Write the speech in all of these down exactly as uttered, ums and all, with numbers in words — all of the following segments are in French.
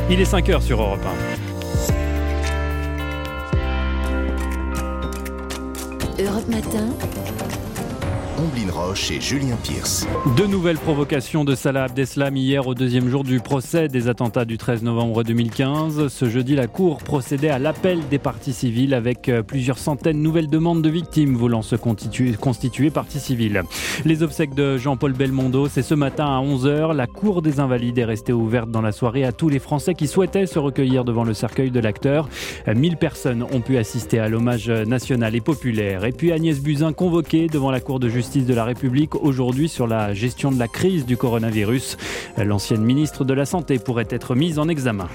Il est cinq heures sur Europe un. Europe Matin. Omblin Roche et Julien Pierce. Deux nouvelles provocations de Salah Abdeslam hier au deuxième jour du procès des attentats du treize novembre deux mille quinze. Ce jeudi, la Cour procédait à l'appel des parties civiles avec plusieurs centaines de nouvelles demandes de victimes voulant se constituer, constituer partie civile. Les obsèques de Jean-Paul Belmondo, c'est ce matin à onze heures. La Cour des Invalides est restée ouverte dans la soirée à tous les Français qui souhaitaient se recueillir devant le cercueil de l'acteur. mille personnes ont pu assister à l'hommage national et populaire. Et puis Agnès Buzyn convoquée devant la Cour de justice de la République aujourd'hui sur la gestion de la crise du coronavirus. L'ancienne ministre de la Santé pourrait être mise en examen.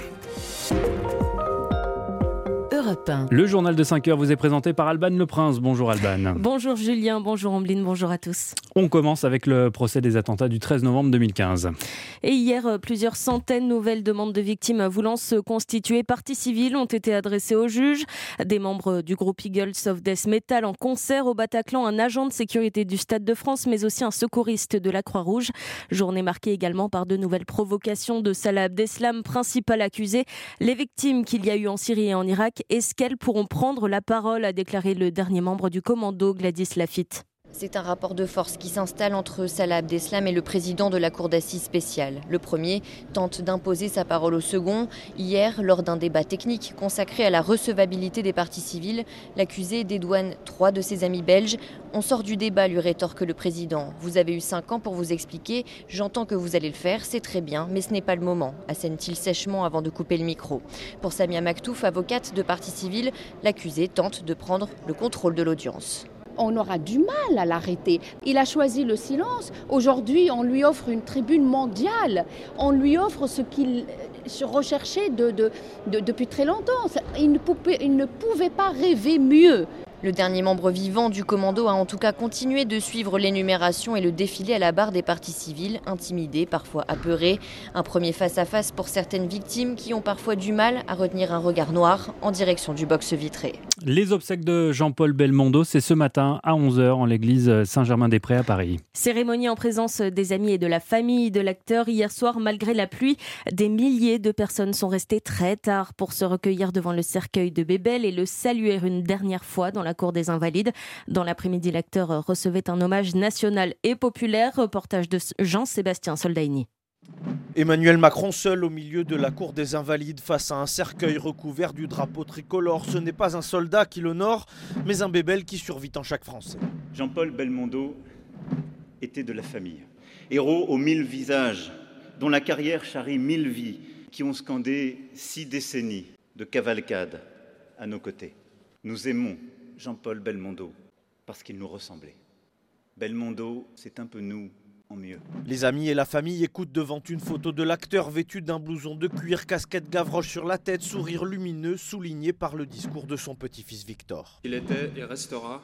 Le journal de cinq heures vous est présenté par Alban Leprince. Bonjour Alban. Bonjour Julien, bonjour Omblin, bonjour à tous. On commence avec le procès des attentats du treize novembre deux mille quinze. Et hier, plusieurs centaines de nouvelles demandes de victimes voulant se constituer partie civile ont été adressées au juge. Des membres du groupe Eagles of Death Metal en concert au Bataclan, un agent de sécurité du Stade de France, mais aussi un secouriste de la Croix-Rouge. Journée marquée également par de nouvelles provocations de Salah Abdeslam, principal accusé. Les victimes qu'il y a eu en Syrie et en Irak, est-ce qu'elles pourront prendre la parole, a déclaré le dernier membre du commando, Gladys Lafitte. C'est un rapport de force qui s'installe entre Salah Abdeslam et le président de la cour d'assises spéciale. Le premier tente d'imposer sa parole au second. Hier, lors d'un débat technique consacré à la recevabilité des parties civiles, l'accusé dédouane trois de ses amis belges. On sort du débat, lui rétorque le président. Vous avez eu cinq ans pour vous expliquer. J'entends que vous allez le faire, c'est très bien, mais ce n'est pas le moment, assène-t-il sèchement avant de couper le micro. Pour Samia Maktouf, avocate de partie civile, l'accusé tente de prendre le contrôle de l'audience. On aura du mal à l'arrêter. Il a choisi le silence. Aujourd'hui, on lui offre une tribune mondiale. On lui offre ce qu'il recherchait de, de, de, depuis très longtemps. Il ne pouvait, il ne pouvait pas rêver mieux. Le dernier membre vivant du commando a en tout cas continué de suivre l'énumération et le défilé à la barre des parties civiles, intimidés, parfois apeurés. Un premier face-à-face pour certaines victimes qui ont parfois du mal à retenir un regard noir en direction du box vitré. Les obsèques de Jean-Paul Belmondo, c'est ce matin à onze heures en l'église Saint-Germain-des-Prés à Paris. Cérémonie en présence des amis et de la famille de l'acteur. Hier soir, malgré la pluie, des milliers de personnes sont restées très tard pour se recueillir devant le cercueil de Bébel et le saluer une dernière fois dans la cour des Invalides. Dans l'après-midi, l'acteur recevait un hommage national et populaire. Reportage de Jean-Sébastien Soldaini. Emmanuel Macron seul au milieu de la cour des Invalides face à un cercueil recouvert du drapeau tricolore. Ce n'est pas un soldat qui l'honore, mais un bébel qui survit en chaque Français. Jean-Paul Belmondo était de la famille. Héros aux mille visages, dont la carrière charrie mille vies, qui ont scandé six décennies de cavalcade à nos côtés. Nous aimons Jean-Paul Belmondo parce qu'il nous ressemblait. Belmondo, c'est un peu nous en mieux. Les amis et la famille écoutent devant une photo de l'acteur vêtu d'un blouson de cuir, casquette Gavroche sur la tête, sourire lumineux souligné par le discours de son petit-fils Victor. Il était et restera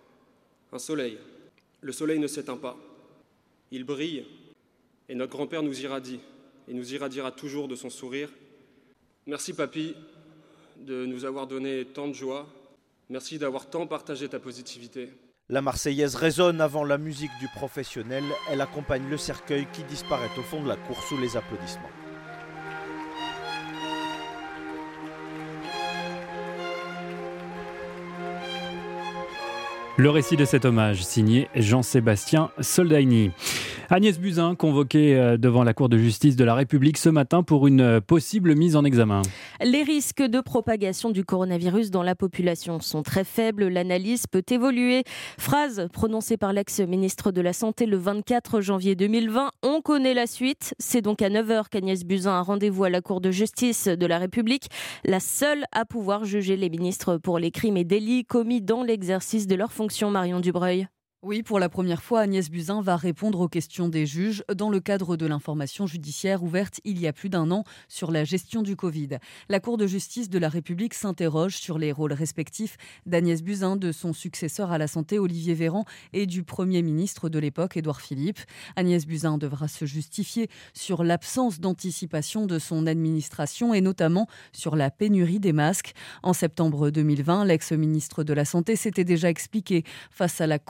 un soleil. Le soleil ne s'éteint pas. Il brille et notre grand-père nous irradie et nous irradiera toujours de son sourire. Merci papy de nous avoir donné tant de joie. Merci d'avoir tant partagé ta positivité. La Marseillaise résonne avant la musique du professionnel. Elle accompagne le cercueil qui disparaît au fond de la cour sous les applaudissements. Le récit de cet hommage, signé Jean-Sébastien Soldaini. Agnès Buzyn, convoquée devant la Cour de justice de la République ce matin pour une possible mise en examen. Les risques de propagation du coronavirus dans la population sont très faibles. L'analyse peut évoluer. Phrase prononcée par l'ex-ministre de la Santé le vingt-quatre janvier deux mille vingt. On connaît la suite. C'est donc à neuf heures qu'Agnès Buzyn a rendez-vous à la Cour de justice de la République, la seule à pouvoir juger les ministres pour les crimes et délits commis dans l'exercice de leurs fonctions. Marion Dubreuil. Oui, pour la première fois, Agnès Buzyn va répondre aux questions des juges dans le cadre de l'information judiciaire ouverte il y a plus d'un an sur la gestion du Covid. La Cour de justice de la République s'interroge sur les rôles respectifs d'Agnès Buzyn, de son successeur à la santé Olivier Véran et du Premier ministre de l'époque Édouard Philippe. Agnès Buzyn devra se justifier sur l'absence d'anticipation de son administration et notamment sur la pénurie des masques. En septembre deux mille vingt, l'ex-ministre de la Santé s'était déjà expliqué face à la commission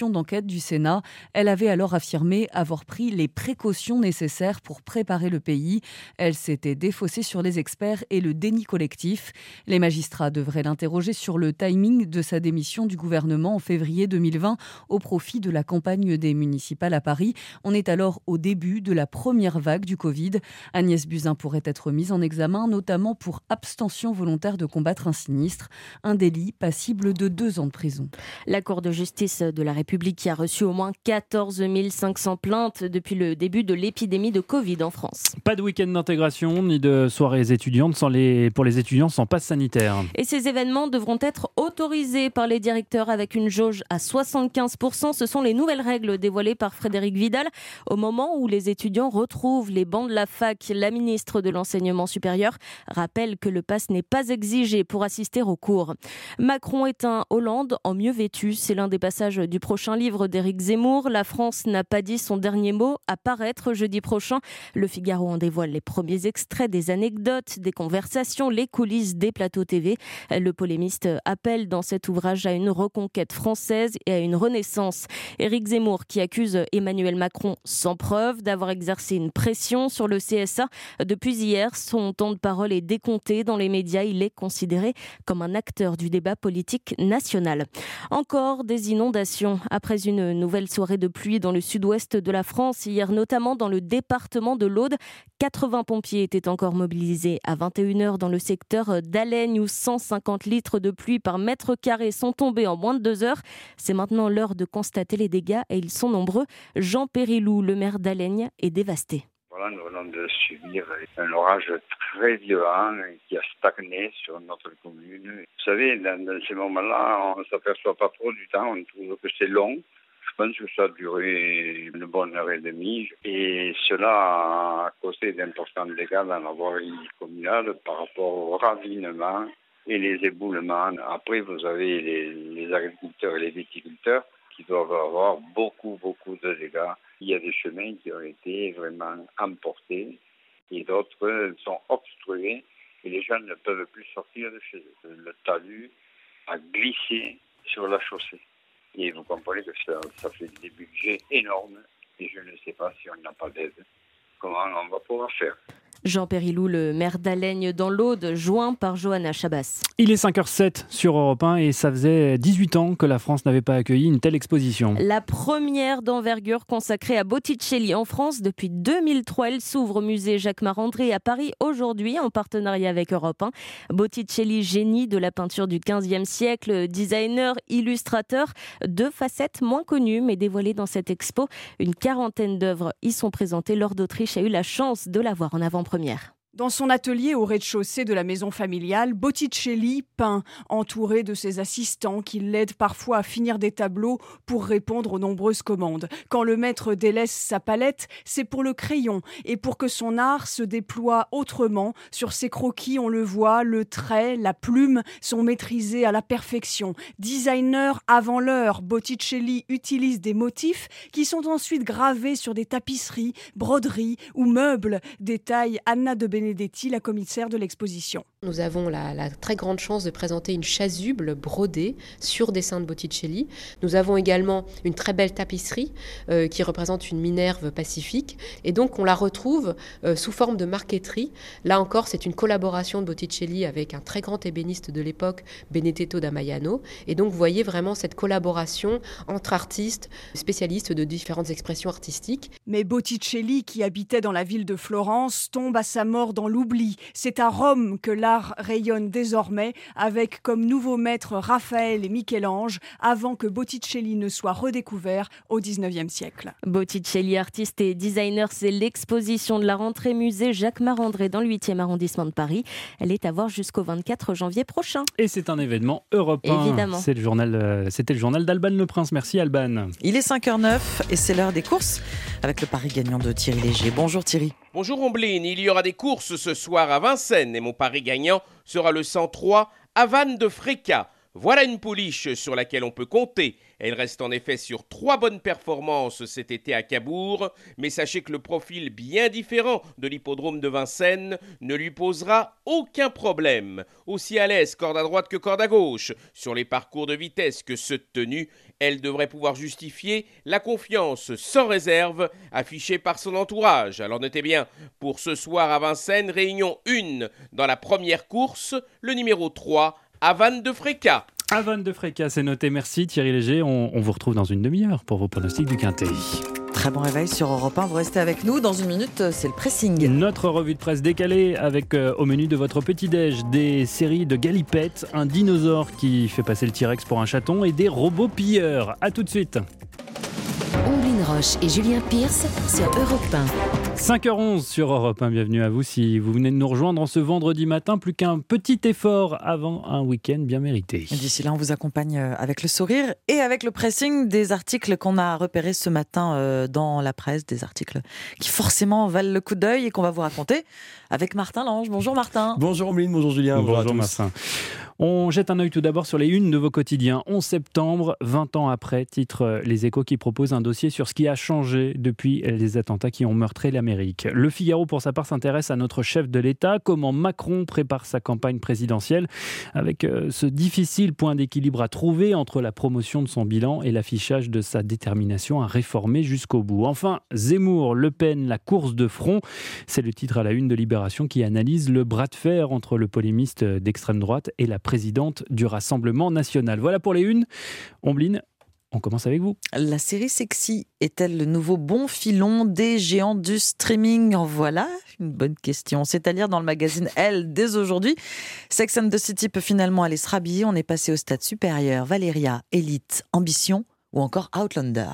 commission d'enquête du Sénat. Elle avait alors affirmé avoir pris les précautions nécessaires pour préparer le pays. Elle s'était défaussée sur les experts et le déni collectif. Les magistrats devraient l'interroger sur le timing de sa démission du gouvernement en février deux mille vingt au profit de la campagne des municipales à Paris. On est alors au début de la première vague du Covid. Agnès Buzyn pourrait être mise en examen, notamment pour abstention volontaire de combattre un sinistre, un délit passible de deux ans de prison. La Cour de justice de la République qui a reçu au moins quatorze mille cinq cents plaintes depuis le début de l'épidémie de Covid en France. Pas de week-end d'intégration ni de soirées étudiantes sans les, pour les étudiants sans passe sanitaire. Et ces événements devront être autorisés par les directeurs avec une jauge à soixante-quinze pour cent. Ce sont les nouvelles règles dévoilées par Frédérique Vidal au moment où les étudiants retrouvent les bancs de la fac. La ministre de l'Enseignement supérieur rappelle que le pass n'est pas exigé pour assister aux cours. Macron est un Hollande en mieux vêtu. C'est l'un des passages du prochain livre d'Éric Zemmour. La France n'a pas dit son dernier mot, à paraître jeudi prochain. Le Figaro en dévoile les premiers extraits, des anecdotes, des conversations, les coulisses des plateaux T V. Le polémiste appelle dans cet ouvrage à une reconquête française et à une renaissance. Éric Zemmour qui accuse Emmanuel Macron sans preuve d'avoir exercé une pression sur le C S A. Depuis hier, son temps de parole est décompté dans les médias. Il est considéré comme un acteur du débat politique national. Encore des inondations. Après une nouvelle soirée de pluie dans le sud-ouest de la France, hier notamment dans le département de l'Aude, quatre-vingts pompiers étaient encore mobilisés à vingt et une heures dans le secteur d'Alaigne où cent cinquante litres de pluie par mètre carré sont tombés en moins de deux heures. C'est maintenant l'heure de constater les dégâts et ils sont nombreux. Jean Périlou, le maire d'Alaigne, est dévasté. Voilà, nous venons de subir un orage très violent qui a stagné sur notre commune. Vous savez, dans, dans ces moments-là, on ne s'aperçoit pas trop du temps, on trouve que c'est long. Je pense que ça a duré une bonne heure et demie et cela a causé d'importants dégâts dans la voirie communale par rapport au ravinement et les éboulements. Après, vous avez les, les agriculteurs et les viticulteurs qui doivent avoir beaucoup, beaucoup de dégâts. Il y a des chemins qui ont été vraiment emportés et d'autres sont obstrués et les gens ne peuvent plus sortir de chez eux. Le talus a glissé sur la chaussée. Et vous comprenez que ça, ça fait des budgets énormes et je ne sais pas si on n'a pas d'aide. Comment on va pouvoir faire ? Jean Périlou, le maire d'Alaigne dans l'Aude, joint par Johanna Chabas. Il est cinq heures zéro sept sur Europe un et ça faisait dix-huit ans que la France n'avait pas accueilli une telle exposition. La première d'envergure consacrée à Botticelli en France depuis deux mille trois. Elle s'ouvre au musée Jacques Marandré à Paris aujourd'hui en partenariat avec Europe un. Botticelli, génie de la peinture du quinzième siècle, designer, illustrateur, deux facettes moins connues mais dévoilées dans cette expo. Une quarantaine d'œuvres y sont présentées. Laure d'Autriche a eu la chance de la voir en avant-première. Dans son atelier au rez-de-chaussée de la maison familiale, Botticelli peint, entouré de ses assistants qui l'aident parfois à finir des tableaux pour répondre aux nombreuses commandes. Quand le maître délaisse sa palette, c'est pour le crayon et pour que son art se déploie autrement. Sur ses croquis, on le voit, le trait, la plume sont maîtrisés à la perfection. Designer avant l'heure, Botticelli utilise des motifs qui sont ensuite gravés sur des tapisseries, broderies ou meubles. Détaille Anna de Benedetti, la commissaire de l'exposition. Nous avons la, la très grande chance de présenter une chasuble brodée sur dessin de Botticelli. Nous avons également une très belle tapisserie euh, qui représente une Minerve pacifique. Et donc on la retrouve euh, sous forme de marqueterie. Là encore, c'est une collaboration de Botticelli avec un très grand ébéniste de l'époque, Benedetto da Maiano. Et donc vous voyez vraiment cette collaboration entre artistes, spécialistes de différentes expressions artistiques. Mais Botticelli, qui habitait dans la ville de Florence, tombe à sa mort dans l'oubli. C'est à Rome que l'art rayonne désormais avec comme nouveaux maîtres Raphaël et Michel-Ange avant que Botticelli ne soit redécouvert au dix-neuvième siècle. Botticelli, artiste et designer, c'est l'exposition de la rentrée musée Jacques Marandré dans le huitième arrondissement de Paris. Elle est à voir jusqu'au vingt-quatre janvier prochain. Et c'est un événement européen. Évidemment. C'est le journal, euh, c'était le journal d'Alban Le Prince. Merci Alban. Il est cinq heures neuf et c'est l'heure des courses avec le pari gagnant de Thierry Léger. Bonjour Thierry. Bonjour Ombline, il y aura des courses ce soir à Vincennes et mon pari gagnant sera le cent trois Havane de Fréca. Voilà une pouliche sur laquelle on peut compter. Elle reste en effet sur trois bonnes performances cet été à Cabourg, mais sachez que le profil bien différent de l'hippodrome de Vincennes ne lui posera aucun problème. Aussi à l'aise corde à droite que corde à gauche, sur les parcours de vitesse que ceux de tenue, elle devrait pouvoir justifier la confiance sans réserve affichée par son entourage. Alors notez bien, pour ce soir à Vincennes, réunion un dans la première course, le numéro trois, Havane de Fréca. Havane de Fréca, c'est noté. Merci Thierry Léger. On, on vous retrouve dans une demi-heure pour vos pronostics du Quintet. Très bon réveil sur Europe un. Vous restez avec nous. Dans une minute, c'est le pressing. Notre revue de presse décalée avec euh, au menu de votre petit-déj des séries de galipettes, un dinosaure qui fait passer le T-Rex pour un chaton et des robots pilleurs. A tout de suite. Omblin Roche et Julien Pierce sur Europe un. cinq heures onze sur Europe un, bienvenue à vous si vous venez de nous rejoindre en ce vendredi matin, plus qu'un petit effort avant un week-end bien mérité. Et d'ici là, on vous accompagne avec le sourire et avec le pressing des articles qu'on a repérés ce matin dans la presse, des articles qui forcément valent le coup d'œil et qu'on va vous raconter avec Martin Lange. Bonjour Martin. Bonjour Omeline, bonjour Julien. Bonjour, bonjour Martin. On jette un œil tout d'abord sur les unes de vos quotidiens. onze septembre, vingt ans après, titre Les Échos qui propose un dossier sur ce qui a changé depuis les attentats qui ont meurtri l'Amérique. Le Figaro, pour sa part, s'intéresse à notre chef de l'État, comment Macron prépare sa campagne présidentielle, avec ce difficile point d'équilibre à trouver entre la promotion de son bilan et l'affichage de sa détermination à réformer jusqu'au bout. Enfin, Zemmour, Le Pen, la course de front, c'est le titre à la une de Libération qui analyse le bras de fer entre le polémiste d'extrême droite et la présidente du Rassemblement national. Voilà pour les unes. Ombline, on commence avec vous. La série Sexy est-elle le nouveau bon filon des géants du streaming ? En voilà une bonne question. C'est à lire dans le magazine Elle dès aujourd'hui. Sex and the City peut finalement aller se rhabiller. On est passé au stade supérieur. Valéria, Élite, Ambition ou encore Outlander.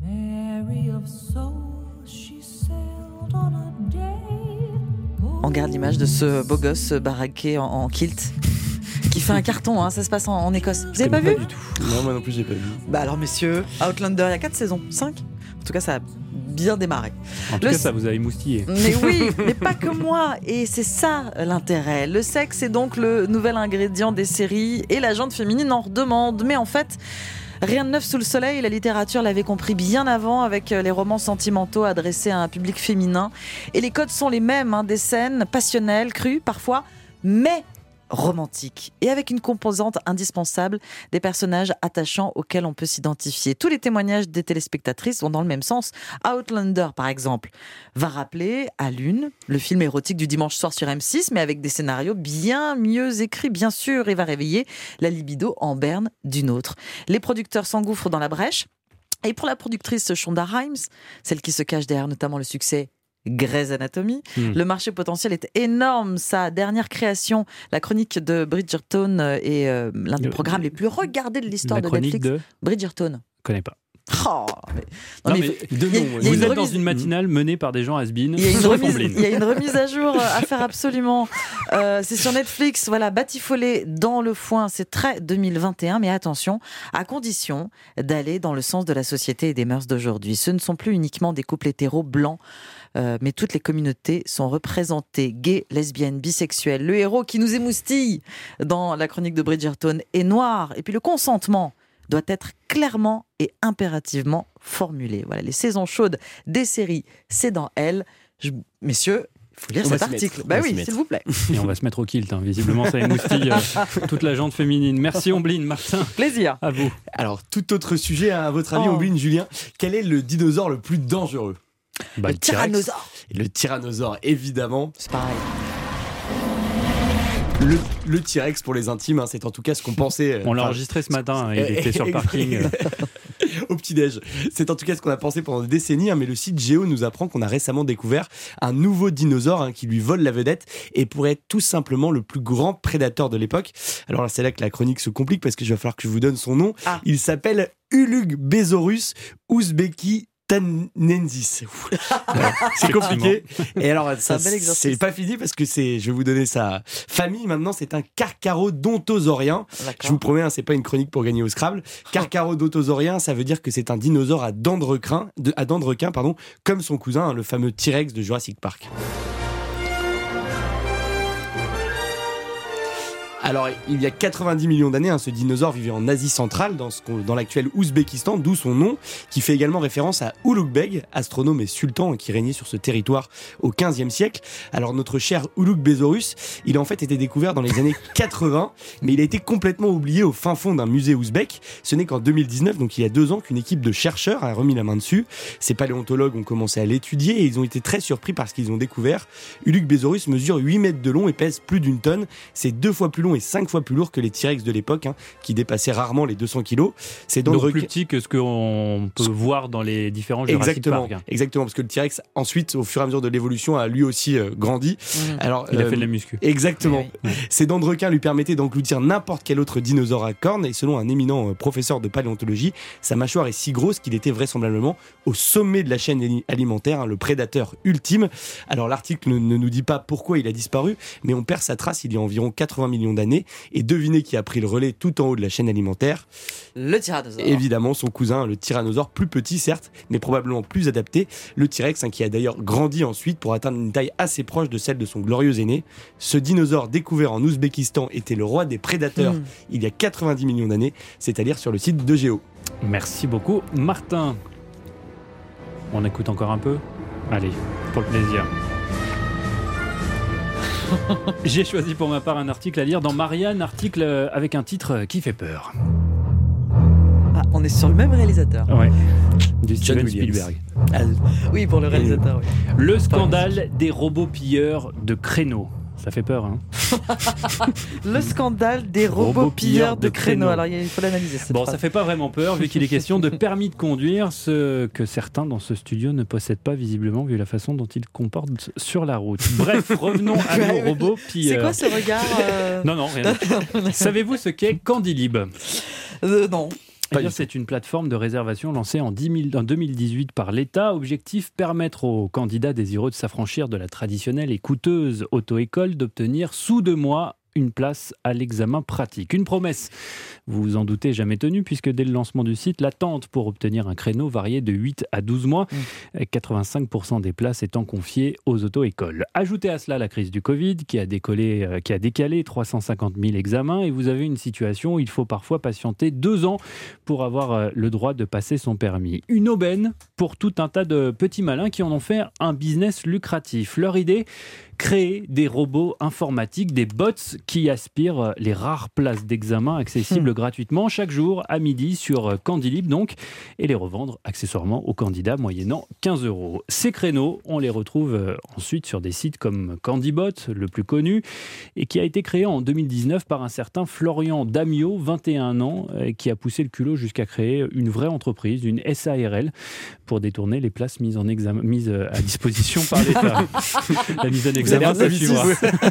On garde l'image de ce beau gosse baraqué en, en kilt qui fait un carton, hein, ça se passe en, en Écosse. Vous n'avez pas vu ? Pas du tout. Non, moi non plus, j'ai pas vu. Bah alors messieurs, Outlander, il y a quatre saisons, cinq. En tout cas, ça a bien démarré. En tout Le cas, s- ça vous a émoustillé. Mais oui, mais pas que moi. Et c'est ça l'intérêt. Le sexe est donc le nouvel ingrédient des séries et la gente féminine en redemande. Mais en fait, rien de neuf sous le soleil. La littérature l'avait compris bien avant avec les romans sentimentaux adressés à un public féminin. Et les codes sont les mêmes, hein, des scènes passionnelles, crues parfois, mais romantique et avec une composante indispensable des personnages attachants auxquels on peut s'identifier. Tous les témoignages des téléspectatrices vont dans le même sens. Outlander, par exemple, va rappeler à l'une le film érotique du dimanche soir sur M six, mais avec des scénarios bien mieux écrits, bien sûr, et va réveiller la libido en berne d'une autre. Les producteurs s'engouffrent dans la brèche. Et pour la productrice Shonda Rhimes, celle qui se cache derrière notamment le succès Grey's Anatomy. Mmh. Le marché potentiel est énorme. Sa dernière création, la chronique de Bridgerton, est euh, l'un des le, programmes les plus regardés de l'histoire de Netflix. De... Bridgerton. Je connais pas. Oh, mais... Non, non, mais mais de nom, vous êtes remise... dans une matinale menée par des gens has-been. Il y a une, remise, il y a une remise à jour à faire absolument. Euh, c'est sur Netflix. Voilà, batifolé dans le foin. C'est très deux mille vingt et un, mais attention, à condition d'aller dans le sens de la société et des mœurs d'aujourd'hui. Ce ne sont plus uniquement des couples hétéros blancs. Euh, mais toutes les communautés sont représentées, gays, lesbiennes, bisexuelles. Le héros qui nous émoustille dans la chronique de Bridgerton est noir. Et puis le consentement doit être clairement et impérativement formulé. Voilà, les saisons chaudes des séries, c'est dans Elle. Je... Messieurs, il faut lire on cet article. Bah oui, s'il vous plaît. Et on va se mettre au kilt, hein. Visiblement ça émoustille euh, toute la gente féminine. Merci Ombline, Martin. Plaisir. À vous. Alors, tout autre sujet, à votre avis, oh. Ombline, Julien, quel est le dinosaure le plus dangereux ? Bah, le, le tyrannosaure. Le tyrannosaure, évidemment. C'est pareil. Le, le T-Rex pour les intimes, hein, c'est en tout cas ce qu'on pensait. On l'a enregistré ce matin, il était sur le parking. Au petit-déj. C'est en tout cas ce qu'on a pensé pendant des décennies, hein, mais le site Géo nous apprend qu'on a récemment découvert un nouveau dinosaure hein, qui lui vole la vedette et pourrait être tout simplement le plus grand prédateur de l'époque. Alors là, c'est là que la chronique se complique parce que je va falloir que je vous donne son nom. Ah. Il s'appelle Ulugbezorus ouzbeki tanensis. C'est compliqué. Et alors, ça, c'est pas fini parce que c'est, je vais vous donner sa famille. Maintenant, c'est un carcharodontosaurien. Je vous promets, hein, c'est pas une chronique pour gagner au Scrabble. Carcharodontosaurien, ça veut dire que c'est un dinosaure à dents de requin, de, à dents de requin, pardon, comme son cousin, hein, le fameux T-Rex de Jurassic Park. Alors, il y a quatre-vingt-dix millions d'années, hein, ce dinosaure vivait en Asie centrale, dans, ce dans l'actuel Ouzbékistan, d'où son nom, qui fait également référence à Ulugh-Beg, astronome et sultan qui régnait sur ce territoire au quinzième siècle. Alors, notre cher Ulugh-Besorus, il a en fait été découvert dans les années quatre-vingts, mais il a été complètement oublié au fin fond d'un musée ouzbek. Ce n'est qu'en deux mille dix-neuf, donc il y a deux ans, qu'une équipe de chercheurs a remis la main dessus. Ces paléontologues ont commencé à l'étudier et ils ont été très surpris par ce qu'ils ont découvert. Ulugh-Besorus mesure huit mètres de long et pèse plus d'une tonne. C'est deux fois plus long et cinq fois plus lourd que les T-Rex de l'époque, hein, qui dépassaient rarement les deux cents kilos. C'est donc requin... plus petit que ce qu'on peut voir dans les différents Jurassic exactement, Park. Exactement, parce que le T-Rex, ensuite, au fur et à mesure de l'évolution, a lui aussi euh, grandi. Mmh. Alors, il euh, a fait de la muscu. Exactement. Oui, oui. Ces dents de requin lui permettaient d'engloutir n'importe quel autre dinosaure à cornes, et selon un éminent euh, professeur de paléontologie, sa mâchoire est si grosse qu'il était vraisemblablement au sommet de la chaîne alimentaire, hein, le prédateur ultime. Alors l'article ne, ne nous dit pas pourquoi il a disparu, mais on perd sa trace il y a environ quatre-vingts millions d'années. Et devinez qui a pris le relais tout en haut de la chaîne alimentaire ? Le tyrannosaure. Évidemment, son cousin, le tyrannosaure, plus petit certes, mais probablement plus adapté, le T-Rex, hein, qui a d'ailleurs grandi ensuite pour atteindre une taille assez proche de celle de son glorieux aîné. Ce dinosaure découvert en Ouzbékistan était le roi des prédateurs mmh. il y a quatre-vingt-dix millions d'années, c'est-à-dire sur le site de Géo. Merci beaucoup, Martin. On écoute encore un peu ? Allez, pour le plaisir. J'ai choisi pour ma part un article à lire dans Marianne, article avec un titre qui fait peur. Ah, on est sur le même réalisateur. Ouais. Du Steven Spielberg. Ah, oui, pour le réalisateur. Oui. Le scandale des robots pilleurs de créneaux. Ça fait peur, hein. Le scandale des robots, robots pilleurs de, de créneaux. Alors, il faut l'analyser. Cette bon, phrase. Ça fait pas vraiment peur, vu qu'il est question de permis de conduire, ce que certains dans ce studio ne possèdent pas, visiblement, vu la façon dont ils comportent sur la route. Bref, revenons à nos robots pilleurs. C'est quoi ce regard euh... Non, non, rien. Savez-vous ce qu'est Candylib ? euh, Non. Eh bien, c'est une plateforme de réservation lancée en deux mille dix-huit par l'État. Objectif, permettre aux candidats désireux de s'affranchir de la traditionnelle et coûteuse auto-école d'obtenir sous deux mois une place à l'examen pratique. Une promesse, vous vous en doutez, jamais tenue, puisque dès le lancement du site, l'attente pour obtenir un créneau variait de huit à douze mois, mmh. quatre-vingt-cinq pour cent des places étant confiées aux auto-écoles. Ajoutez à cela la crise du Covid, qui a, décollé, euh, qui a décalé trois cent cinquante mille examens, et vous avez une situation où il faut parfois patienter deux ans pour avoir euh, le droit de passer son permis. Une aubaine pour tout un tas de petits malins qui en ont fait un business lucratif. Leur idée, créer des robots informatiques, des bots qui aspirent les rares places d'examen accessibles mmh. gratuitement chaque jour à midi sur Candylib donc, et les revendre accessoirement aux candidats moyennant quinze euros. Ces créneaux, on les retrouve ensuite sur des sites comme Candybot, le plus connu, et qui a été créé en deux mille dix-neuf par un certain Florian Damiot, vingt et un ans, qui a poussé le culot jusqu'à créer une vraie entreprise, une S A R L, pour détourner les places mises, en examen, mises à disposition par l'État. La mise en examen, ça suivra.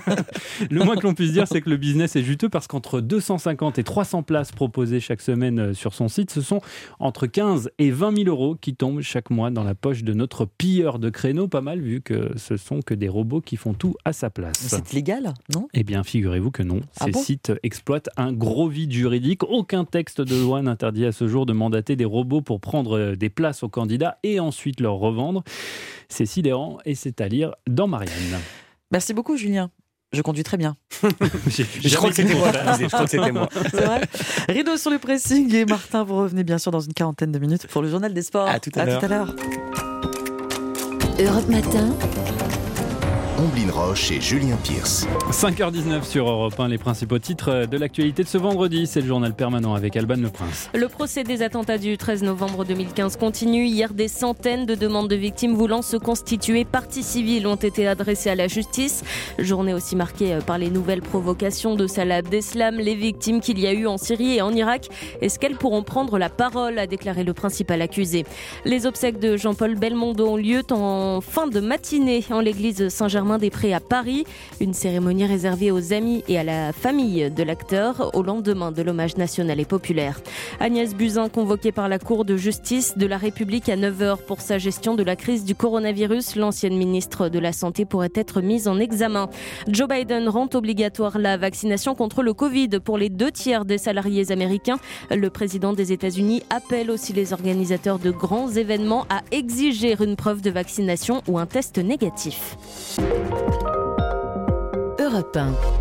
Le moins que l'on puisse dire, c'est que le business est juteux parce qu'entre deux cent cinquante et trois cents places proposées chaque semaine sur son site, ce sont entre quinze et vingt mille euros qui tombent chaque mois dans la poche de notre pilleur de créneaux. Pas mal, vu que ce sont que des robots qui font tout à sa place. C'est légal, non ? Eh bien, figurez-vous que non. Ah Ces bon sites exploitent un gros vide juridique. Aucun texte de loi n'interdit à ce jour de mandater des robots pour prendre des places aux candidats et ensuite leur revendre. C'est sidérant et c'est à lire dans Marianne. Merci beaucoup, Julien. Je conduis très bien. Je crois que c'était moi. Je crois que c'était moi. C'est vrai. Rideau sur le pressing et Martin, vous revenez bien sûr dans une quarantaine de minutes pour le journal des sports. À tout à, à l'heure. Tout à l'heure. Europe Matin. Omblin Roche et Julien Pierce. cinq heures dix-neuf sur Europe un, les principaux titres de l'actualité de ce vendredi. C'est le journal permanent avec Alban Le Prince. Le procès des attentats du treize novembre deux mille quinze continue. Hier, des centaines de demandes de victimes voulant se constituer partie civile ont été adressées à la justice. Journée aussi marquée par les nouvelles provocations de Salah Abdeslam, les victimes qu'il y a eu en Syrie et en Irak. Est-ce qu'elles pourront prendre la parole, a déclaré le principal accusé. Les obsèques de Jean-Paul Belmondo ont lieu en fin de matinée en l'église Saint-Germain-des-Prés à Paris. Une cérémonie réservée aux amis et à la famille de l'acteur au lendemain de l'hommage national et populaire. Agnès Buzyn convoquée par la Cour de justice de la République à neuf heures pour sa gestion de la crise du coronavirus. L'ancienne ministre de la Santé pourrait être mise en examen. Joe Biden rend obligatoire la vaccination contre le Covid pour les deux tiers des salariés américains. Le président des États-Unis appelle aussi les organisateurs de grands événements à exiger une preuve de vaccination ou un test négatif. Europe un.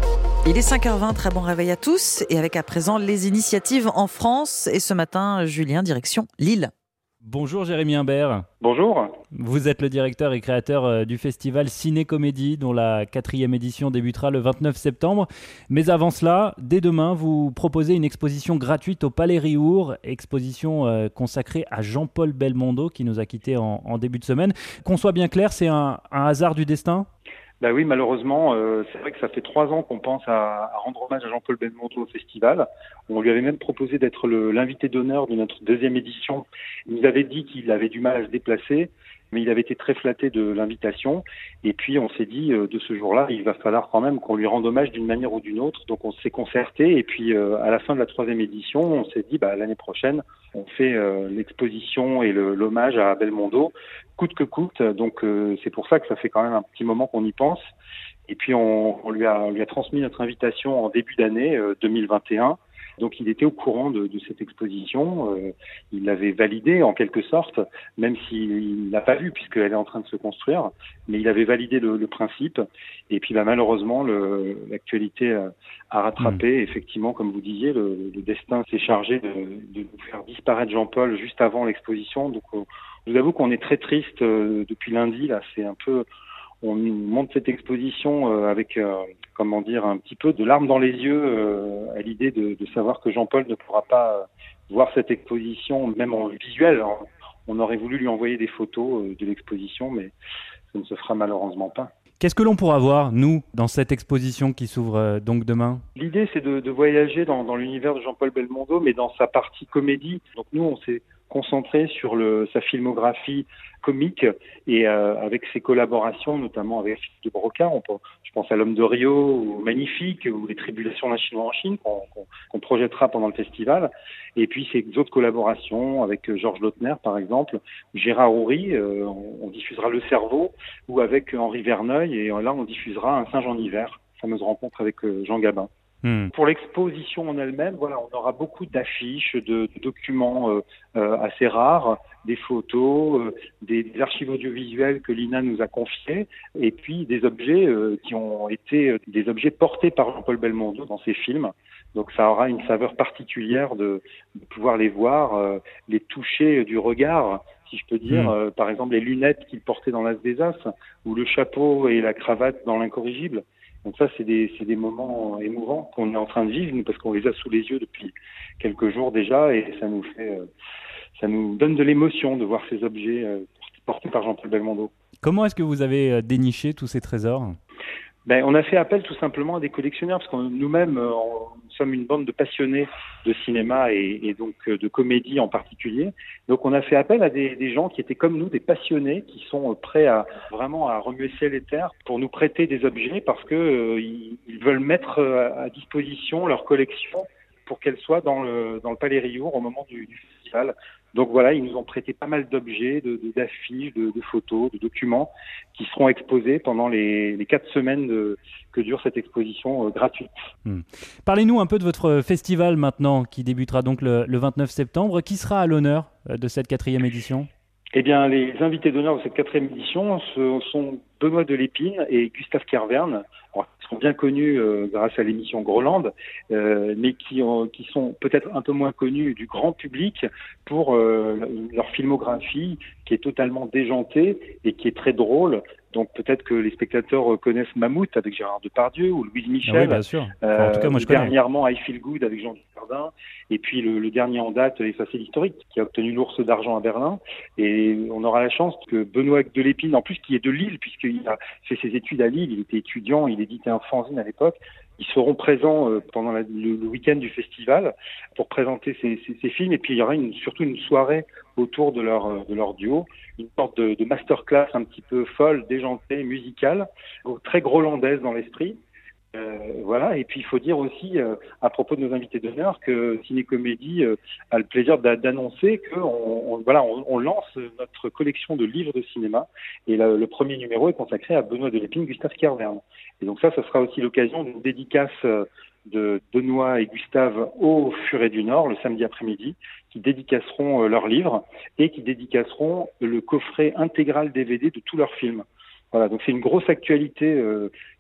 Il est cinq heures vingt, très bon réveil à tous. Et avec à présent les initiatives en France. Et ce matin, Julien, direction Lille. Bonjour Jérémy Imbert. Bonjour. Vous êtes le directeur et créateur du festival Ciné-Comédie, dont la quatrième édition débutera le vingt-neuf septembre. Mais avant cela, dès demain, vous proposez une exposition gratuite au Palais Rihour, exposition euh, consacrée à Jean-Paul Belmondo, qui nous a quittés en, en début de semaine. Qu'on soit bien clair, c'est un, un hasard du destin ? Bah oui, malheureusement, euh, c'est vrai que ça fait trois ans qu'on pense à, à rendre hommage à Jean-Paul Belmondo au festival. On lui avait même proposé d'être le, l'invité d'honneur de notre deuxième édition. Il nous avait dit qu'il avait du mal à se déplacer, mais il avait été très flatté de l'invitation. Et puis on s'est dit, euh, de ce jour-là, il va falloir quand même qu'on lui rende hommage d'une manière ou d'une autre. Donc on s'est concerté, et puis euh, à la fin de la troisième édition, on s'est dit, bah, l'année prochaine, on fait euh, l'exposition et le, l'hommage à Belmondo, coûte que coûte. Donc euh, c'est pour ça que ça fait quand même un petit moment qu'on y pense. Et puis on, on, lui, a, on lui a transmis notre invitation en début d'année euh, deux mille vingt et un. Donc il était au courant de, de cette exposition, euh, il l'avait validée en quelque sorte, même s'il ne l'a pas vue puisqu'elle est en train de se construire, mais il avait validé le, le principe. Et puis bah, malheureusement, le, l'actualité a, a rattrapé. Mmh. Effectivement, comme vous disiez, le, le destin s'est chargé de, de nous faire disparaître Jean-Paul juste avant l'exposition. Donc euh, je vous avoue qu'on est très triste euh, depuis lundi. Là, c'est un peu... On monte cette exposition euh, avec, euh, comment dire, un petit peu de larmes dans les yeux euh, à l'idée de, de savoir que Jean-Paul ne pourra pas euh, voir cette exposition, même en visuel. Alors, on aurait voulu lui envoyer des photos euh, de l'exposition, mais ça ne se fera malheureusement pas. Qu'est-ce que l'on pourra voir, nous, dans cette exposition qui s'ouvre euh, donc demain ? L'idée, c'est de, de voyager dans, dans l'univers de Jean-Paul Belmondo, mais dans sa partie comédie. Donc nous, on s'est concentré sur le, sa filmographie comique et euh, avec ses collaborations, notamment avec Philippe de Broca. On peut, je pense à L'Homme de Rio, ou Magnifique, ou Les Tribulations d'un Chinois en Chine, qu'on, qu'on, qu'on projettera pendant le festival. Et puis ces autres collaborations avec Georges Lautner, par exemple, Gérard Houry, euh, on, on diffusera Le Cerveau, ou avec Henri Verneuil, et là on diffusera Un singe en hiver, fameuse rencontre avec euh, Jean Gabin. Mmh. Pour l'exposition en elle-même, voilà, on aura beaucoup d'affiches, de, de documents euh, euh, assez rares, des photos, euh, des, des archives audiovisuelles que l'I N A nous a confiées, et puis des objets euh, qui ont été euh, des objets portés par Jean-Paul Belmondo dans ses films. Donc ça aura une saveur particulière de, de pouvoir les voir, euh, les toucher du regard, si je peux dire. Mmh. Euh, par exemple, les lunettes qu'il portait dans L'As des As, ou le chapeau et la cravate dans L'Incorrigible. Donc ça, c'est des, c'est des moments émouvants qu'on est en train de vivre, nous, parce qu'on les a sous les yeux depuis quelques jours déjà, et ça nous fait, euh, ça nous donne de l'émotion de voir ces objets euh, portés par Jean-Paul Belmondo. Comment est-ce que vous avez déniché tous ces trésors ? Ben, on a fait appel tout simplement à des collectionneurs, parce que nous-mêmes, euh, nous sommes une bande de passionnés de cinéma et, et donc euh, de comédie en particulier. Donc on a fait appel à des, des gens qui étaient comme nous, des passionnés, qui sont euh, prêts à vraiment à remuer ciel et terre pour nous prêter des objets, parce que euh, ils, ils veulent mettre à disposition leur collection pour qu'elle soit dans le, dans le Palais Rihour au moment du, du festival. Donc voilà, ils nous ont prêté pas mal d'objets, de, de, d'affiches, de, de photos, de documents qui seront exposés pendant les, les quatre semaines de, que dure cette exposition euh, gratuite. Mmh. Parlez-nous un peu de votre festival maintenant, qui débutera donc le, le vingt-neuf septembre. Qui sera à l'honneur de cette quatrième édition ? Eh bien, les invités d'honneur de cette quatrième édition ce sont Benoît Delépine et Gustave Kervern, alors, qui sont bien connus euh, grâce à l'émission Groland, euh, mais qui, ont, qui sont peut-être un peu moins connus du grand public pour euh, leur filmographie qui est totalement déjantée et qui est très drôle. Donc peut-être que les spectateurs connaissent Mammouth avec Gérard Depardieu ou Louise Michel. Ah oui, bien sûr. Enfin, en tout cas, moi je connais. Dernièrement, I Feel Good avec Jean Dujardin. Et puis le, le dernier en date, Effacé l'historique, qui a obtenu l'Ours d'argent à Berlin. Et on aura la chance que Benoît Delépine, en plus qui est de Lille, puisqu'il a fait ses études à Lille, il était étudiant, il éditait un fanzine à l'époque. Ils seront présents euh, pendant la, le, le week-end du festival pour présenter ces, ces, ces films. Et puis il y aura une, surtout une soirée autour de leur, de leur duo, une sorte de, de masterclass un petit peu folle, déjantée, musicale, très grolandaise dans l'esprit. Euh, voilà. Et puis il faut dire aussi, euh, à propos de nos invités d'honneur, que Ciné-Comédie euh, a le plaisir d'a- d'annoncer que on, on, voilà, on, on lance notre collection de livres de cinéma. Et la, le premier numéro est consacré à Benoît Delépine, Gustave Kervern. Et donc ça, ça sera aussi l'occasion d'une dédicace euh, de Benoît et Gustave au Furet du Nord le samedi après-midi, qui dédicaceront euh, leurs livres et qui dédicaceront le coffret intégral D V D de tous leurs films. Voilà, donc c'est une grosse actualité euh,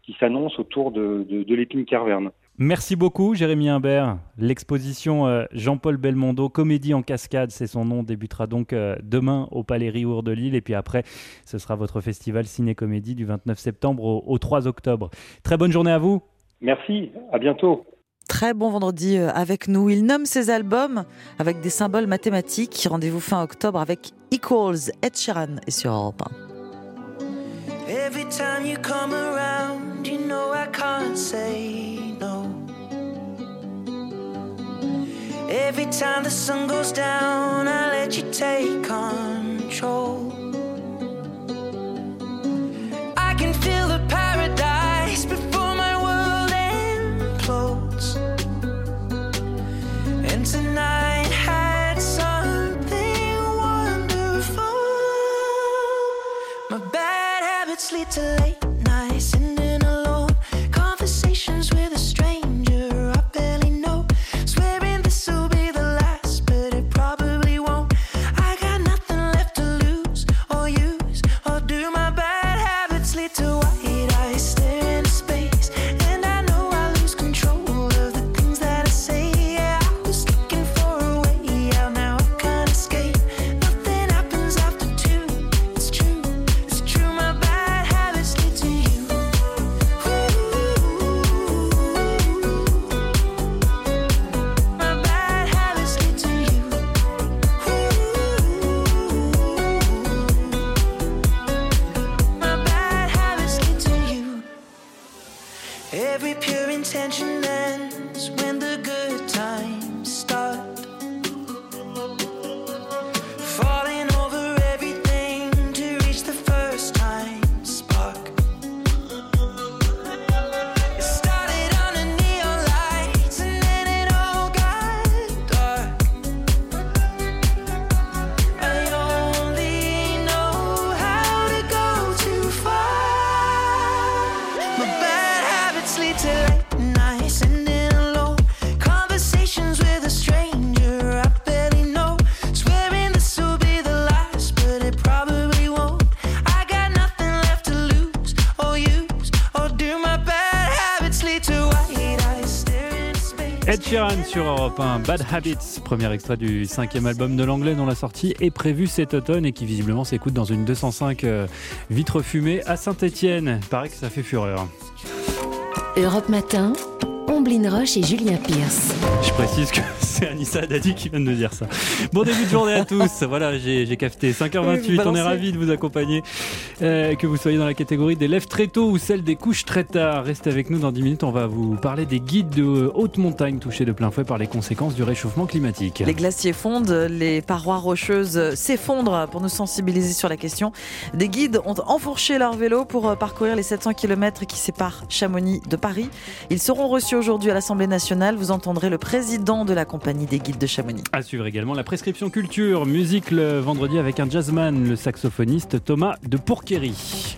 qui s'annonce autour de, de, de l'épine Kervern. Merci beaucoup Jérémy Imbert. L'exposition euh, Jean-Paul Belmondo, Comédie en cascade, c'est son nom, débutera donc euh, demain au Palais Rihour de Lille et puis après ce sera votre festival Ciné-Comédie du vingt-neuf septembre au, au trois octobre. Très bonne journée à vous. Merci, à bientôt. Très bon vendredi avec nous. Il nomme ses albums avec des symboles mathématiques. Rendez-vous fin octobre avec Equals, Ed Sheeran et sur Europe un. Every time you come around, you know I can't say no. Every time the sun goes down, I let you take control. I can feel the paradise before my world implodes. And tonight had something wonderful. My bad habits lead to late nights, ending alone. Conversations with a stranger I barely know. Swearing this will be the last, but it probably won't. I got nothing left to lose or use or do. My bad habits lead to white eyes stare into space, and I know I lose control of the things that I say. Yeah, I was looking for a way out, now I can't escape. Nothing happens after two. It's true, it's true. My bad habits lead to you. My bad habits lead to you. My bad habits lead to you. Every pure intention ends when the good times start. Falling over everything to reach the first time spark. It started under neon lights and then it all got dark. I only know how to go too far. My bad habits lead to late nights, ending alone. Conversations with a stranger I barely know. Swearing this will be the last, but it probably won't. I got nothing left to lose or use or do. My bad habits lead to white eyes staring into space. Ed Sheeran sur Europe un, Bad Habits, premier extrait du cinquième album de l'anglais dont la sortie est prévue cet automne et qui visiblement s'écoute dans une deux cent cinq euh, vitres fumées à Saint-Étienne. Paraît que ça fait fureur. Europe Matin, Omblin Roche et Julien Pierce. Je précise que c'est Anissa Dadi qui vient de nous dire ça. Bon début de journée à tous. Voilà, j'ai, j'ai cafeté cinq heures vingt-huit. Oui, on est ravis de vous accompagner. Euh, que vous soyez dans la catégorie des lèvres très tôt ou celle des couches très tard. Restez avec nous dans dix minutes. On va vous parler des guides de haute montagne touchés de plein fouet par les conséquences du réchauffement climatique. Les glaciers fondent, les parois rocheuses s'effondrent. Pour nous sensibiliser sur la question, des guides ont enfourché leur vélo pour parcourir les sept cents kilomètres qui séparent Chamonix de Paris. Ils seront reçus aujourd'hui à l'Assemblée nationale. Vous entendrez le président de la compagnie des guides de Chamonix. À suivre également la prescription culture, musique le vendredi avec un jazzman, le saxophoniste Thomas de Pourquéry.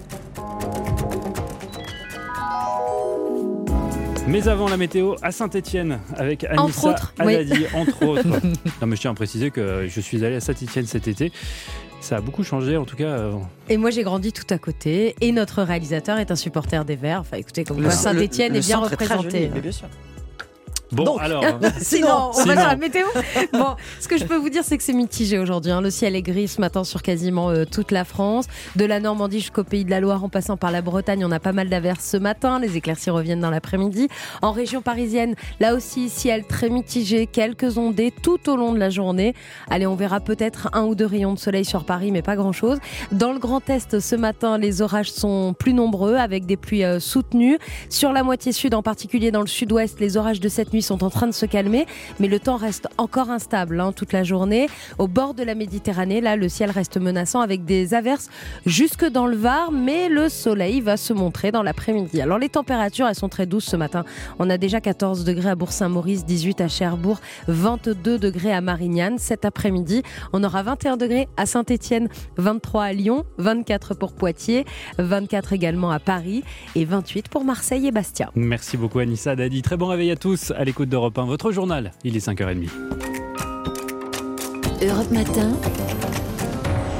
Mais avant la météo à Saint-Étienne avec Anissa entre autres, Haddadi, oui. entre autres. Non mais je tiens à préciser que je suis allé à Saint-Étienne cet été. Ça a beaucoup changé, en tout cas. Euh... Et moi, j'ai grandi tout à côté. Et notre réalisateur est un supporter des Verts. Enfin, écoutez, comme quoi Saint-Étienne est bien représenté. Mais bien sûr. Bon, Donc, alors. sinon, on sinon. va dans la météo. Bon, ce que je peux vous dire, c'est que c'est mitigé aujourd'hui. Hein. Le ciel est gris ce matin sur quasiment euh, toute la France. De la Normandie jusqu'au Pays de la Loire, en passant par la Bretagne, on a pas mal d'averses ce matin. Les éclaircies reviennent dans l'après-midi. En région parisienne, là aussi, ciel très mitigé, quelques ondées tout au long de la journée. Allez, on verra peut-être un ou deux rayons de soleil sur Paris, mais pas grand-chose. Dans le Grand Est, ce matin, les orages sont plus nombreux, avec des pluies euh, soutenues. Sur la moitié sud, en particulier dans le sud-ouest, les orages de cette nuit sont en train de se calmer, mais le temps reste encore instable hein, toute la journée. Au bord de la Méditerranée, là, le ciel reste menaçant avec des averses jusque dans le Var, mais le soleil va se montrer dans l'après-midi. Alors les températures, elles sont très douces ce matin. On a déjà quatorze degrés à Bourg-Saint-Maurice, dix-huit à Cherbourg, vingt-deux degrés à Marignane. Cet après-midi, on aura vingt et un degrés à Saint-Étienne, vingt-trois à Lyon, vingt-quatre pour Poitiers, vingt-quatre également à Paris et vingt-huit pour Marseille et Bastia. Merci beaucoup Anissa Haddadi. Très bon réveil à tous à l'écoute d'Europe un. Votre journal, il est cinq heures trente. Europe Matin,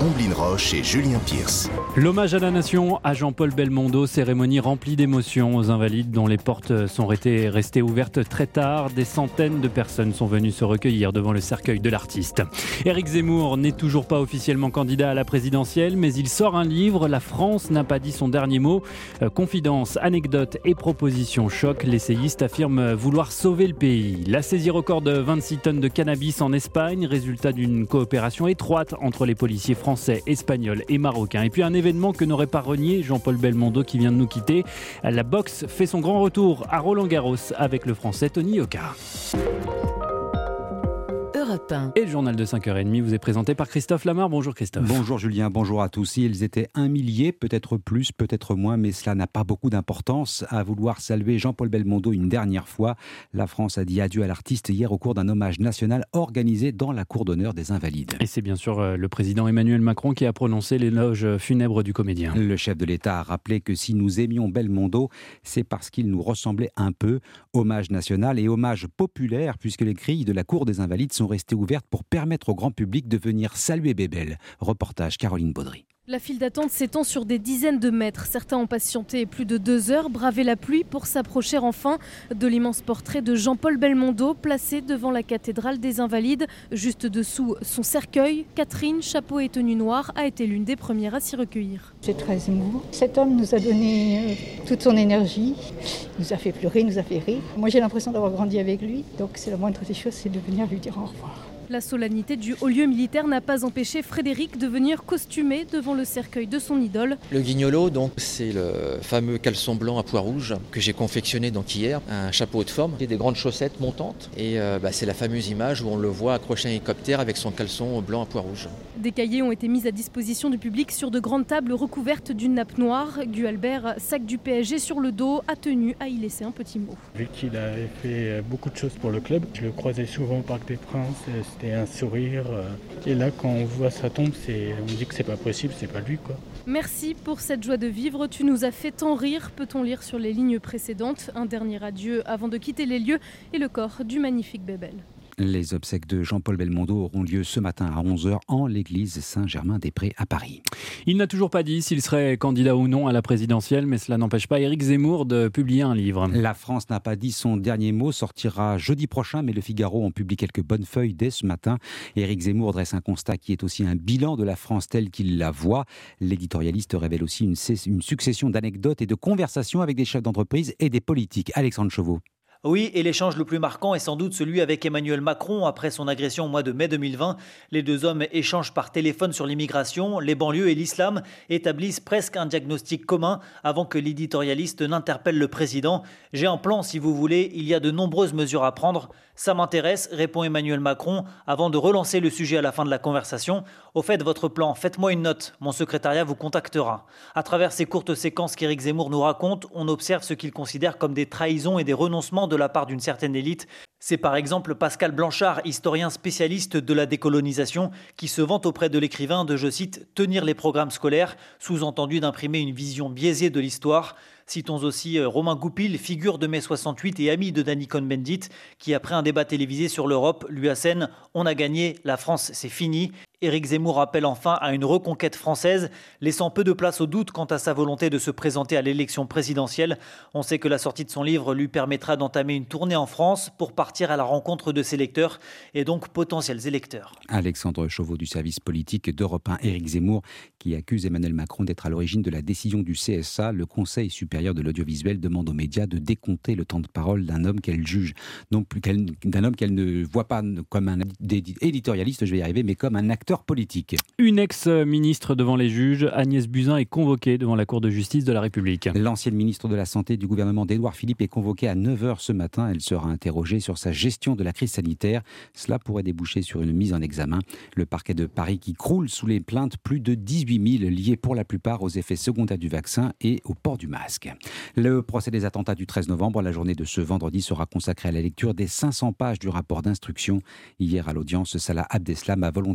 Omblin Roche et Julien Pierce. L'hommage à la nation à Jean-Paul Belmondo, cérémonie remplie d'émotions aux Invalides dont les portes sont restées, restées ouvertes très tard. Des centaines de personnes sont venues se recueillir devant le cercueil de l'artiste. Éric Zemmour n'est toujours pas officiellement candidat à la présidentielle, mais il sort un livre, La France n'a pas dit son dernier mot. Euh, confidences, anecdotes et propositions choc, l'essayiste affirme vouloir sauver le pays. La saisie record de vingt-six tonnes de cannabis en Espagne, résultat d'une coopération étroite entre les policiers français, espagnols et marocains. Et puis un événement que n'aurait pas renié Jean-Paul Belmondo qui vient de nous quitter. La boxe fait son grand retour à Roland-Garros avec le français Tony Yoka. Et le journal de cinq heures trente vous est présenté par Christophe Lamar. Bonjour Christophe. Bonjour Julien, bonjour à tous. Ils étaient un millier, peut-être plus, peut-être moins, mais cela n'a pas beaucoup d'importance. À vouloir saluer Jean-Paul Belmondo une dernière fois, la France a dit adieu à l'artiste hier au cours d'un hommage national organisé dans la cour d'honneur des Invalides. Et c'est bien sûr le président Emmanuel Macron qui a prononcé l'éloge funèbre du comédien. Le chef de l'État a rappelé que si nous aimions Belmondo, c'est parce qu'il nous ressemblait un peu. Hommage national et hommage populaire, puisque les grilles de la cour des Invalides sont restées ouverte pour permettre au grand public de venir saluer Bébel. Reportage Caroline Baudry. La file d'attente s'étend sur des dizaines de mètres. Certains ont patienté plus de deux heures, bravé la pluie pour s'approcher enfin de l'immense portrait de Jean-Paul Belmondo, placé devant la cathédrale des Invalides. Juste dessous son cercueil, Catherine, chapeau et tenue noire, a été l'une des premières à s'y recueillir. C'est très émouvant. Cet homme nous a donné toute son énergie, il nous a fait pleurer, il nous a fait rire. Moi j'ai l'impression d'avoir grandi avec lui, donc c'est la moindre des choses, c'est de venir lui dire au revoir. La solennité du haut lieu militaire n'a pas empêché Frédéric de venir costumé devant le cercueil de son idole. Le guignolo, donc, c'est le fameux caleçon blanc à pois rouge que j'ai confectionné donc hier, un chapeau haute forme, et des grandes chaussettes montantes. Et euh, bah, c'est la fameuse image où on le voit accroché à un hélicoptère avec son caleçon blanc à pois rouge. Des cahiers ont été mis à disposition du public sur de grandes tables recouvertes d'une nappe noire. Guy Albert, sac du P S G sur le dos, a tenu à y laisser un petit mot. Vu qu'il avait fait beaucoup de choses pour le club, je le croisais souvent au Parc des Princes. C'était un sourire. Et là, quand on voit sa tombe, c'est, on dit que c'est pas possible, c'est pas lui, quoi. Merci pour cette joie de vivre. Tu nous as fait tant rire, peut-on lire sur les lignes précédentes. Un dernier adieu avant de quitter les lieux et le corps du magnifique Bébel. Les obsèques de Jean-Paul Belmondo auront lieu ce matin à onze heures en l'église Saint-Germain-des-Prés à Paris. Il n'a toujours pas dit s'il serait candidat ou non à la présidentielle, mais cela n'empêche pas Éric Zemmour de publier un livre. La France n'a pas dit son dernier mot, sortira jeudi prochain, mais le Figaro en publie quelques bonnes feuilles dès ce matin. Éric Zemmour dresse un constat qui est aussi un bilan de la France telle qu'il la voit. L'éditorialiste révèle aussi une, une succession d'anecdotes et de conversations avec des chefs d'entreprise et des politiques. Alexandre Chauveau. Oui, et l'échange le plus marquant est sans doute celui avec Emmanuel Macron après son agression au mois de mai deux mille vingt. Les deux hommes échangent par téléphone sur l'immigration, les banlieues et l'islam, établissent presque un diagnostic commun avant que l'éditorialiste n'interpelle le président. « J'ai un plan si vous voulez, il y a de nombreuses mesures à prendre. Ça m'intéresse », répond Emmanuel Macron avant de relancer le sujet à la fin de la conversation. « Au fait, votre plan, faites-moi une note, mon secrétariat vous contactera ». À travers ces courtes séquences qu'Éric Zemmour nous raconte, on observe ce qu'il considère comme des trahisons et des renoncements de de la part d'une certaine élite. C'est par exemple Pascal Blanchard, historien spécialiste de la décolonisation, qui se vante auprès de l'écrivain de, je cite, « tenir les programmes scolaires », sous-entendu d'imprimer une vision biaisée de l'histoire. Citons aussi Romain Goupil, figure de mai soixante-huit et ami de Danny Cohn-Bendit, qui après un débat télévisé sur l'Europe lui assène « On a gagné, la France c'est fini ». Éric Zemmour appelle enfin à une reconquête française, laissant peu de place au doute quant à sa volonté de se présenter à l'élection présidentielle. On sait que la sortie de son livre lui permettra d'entamer une tournée en France pour partir à la rencontre de ses lecteurs et donc potentiels électeurs. Alexandre Chauveau du service politique d'Europe un, Éric Zemmour, qui accuse Emmanuel Macron d'être à l'origine de la décision du C S A. Le Conseil supérieur de l'audiovisuel demande aux médias de décompter le temps de parole d'un homme qu'elle juge, non plus qu'elle, d'un homme qu'elle ne voit pas comme un éditorialiste, je vais y arriver, mais comme un acteur politique. Une ex-ministre devant les juges, Agnès Buzyn, est convoquée devant la Cour de justice de la République. L'ancienne ministre de la Santé du gouvernement d'Édouard Philippe est convoquée à neuf heures ce matin. Elle sera interrogée sur sa gestion de la crise sanitaire. Cela pourrait déboucher sur une mise en examen. Le parquet de Paris qui croule sous les plaintes, plus de dix-huit mille liées pour la plupart aux effets secondaires du vaccin et au port du masque. Le procès des attentats du treize novembre, la journée de ce vendredi, sera consacrée à la lecture des cinq cents pages du rapport d'instruction. Hier à l'audience, Salah Abdeslam a volontairement pris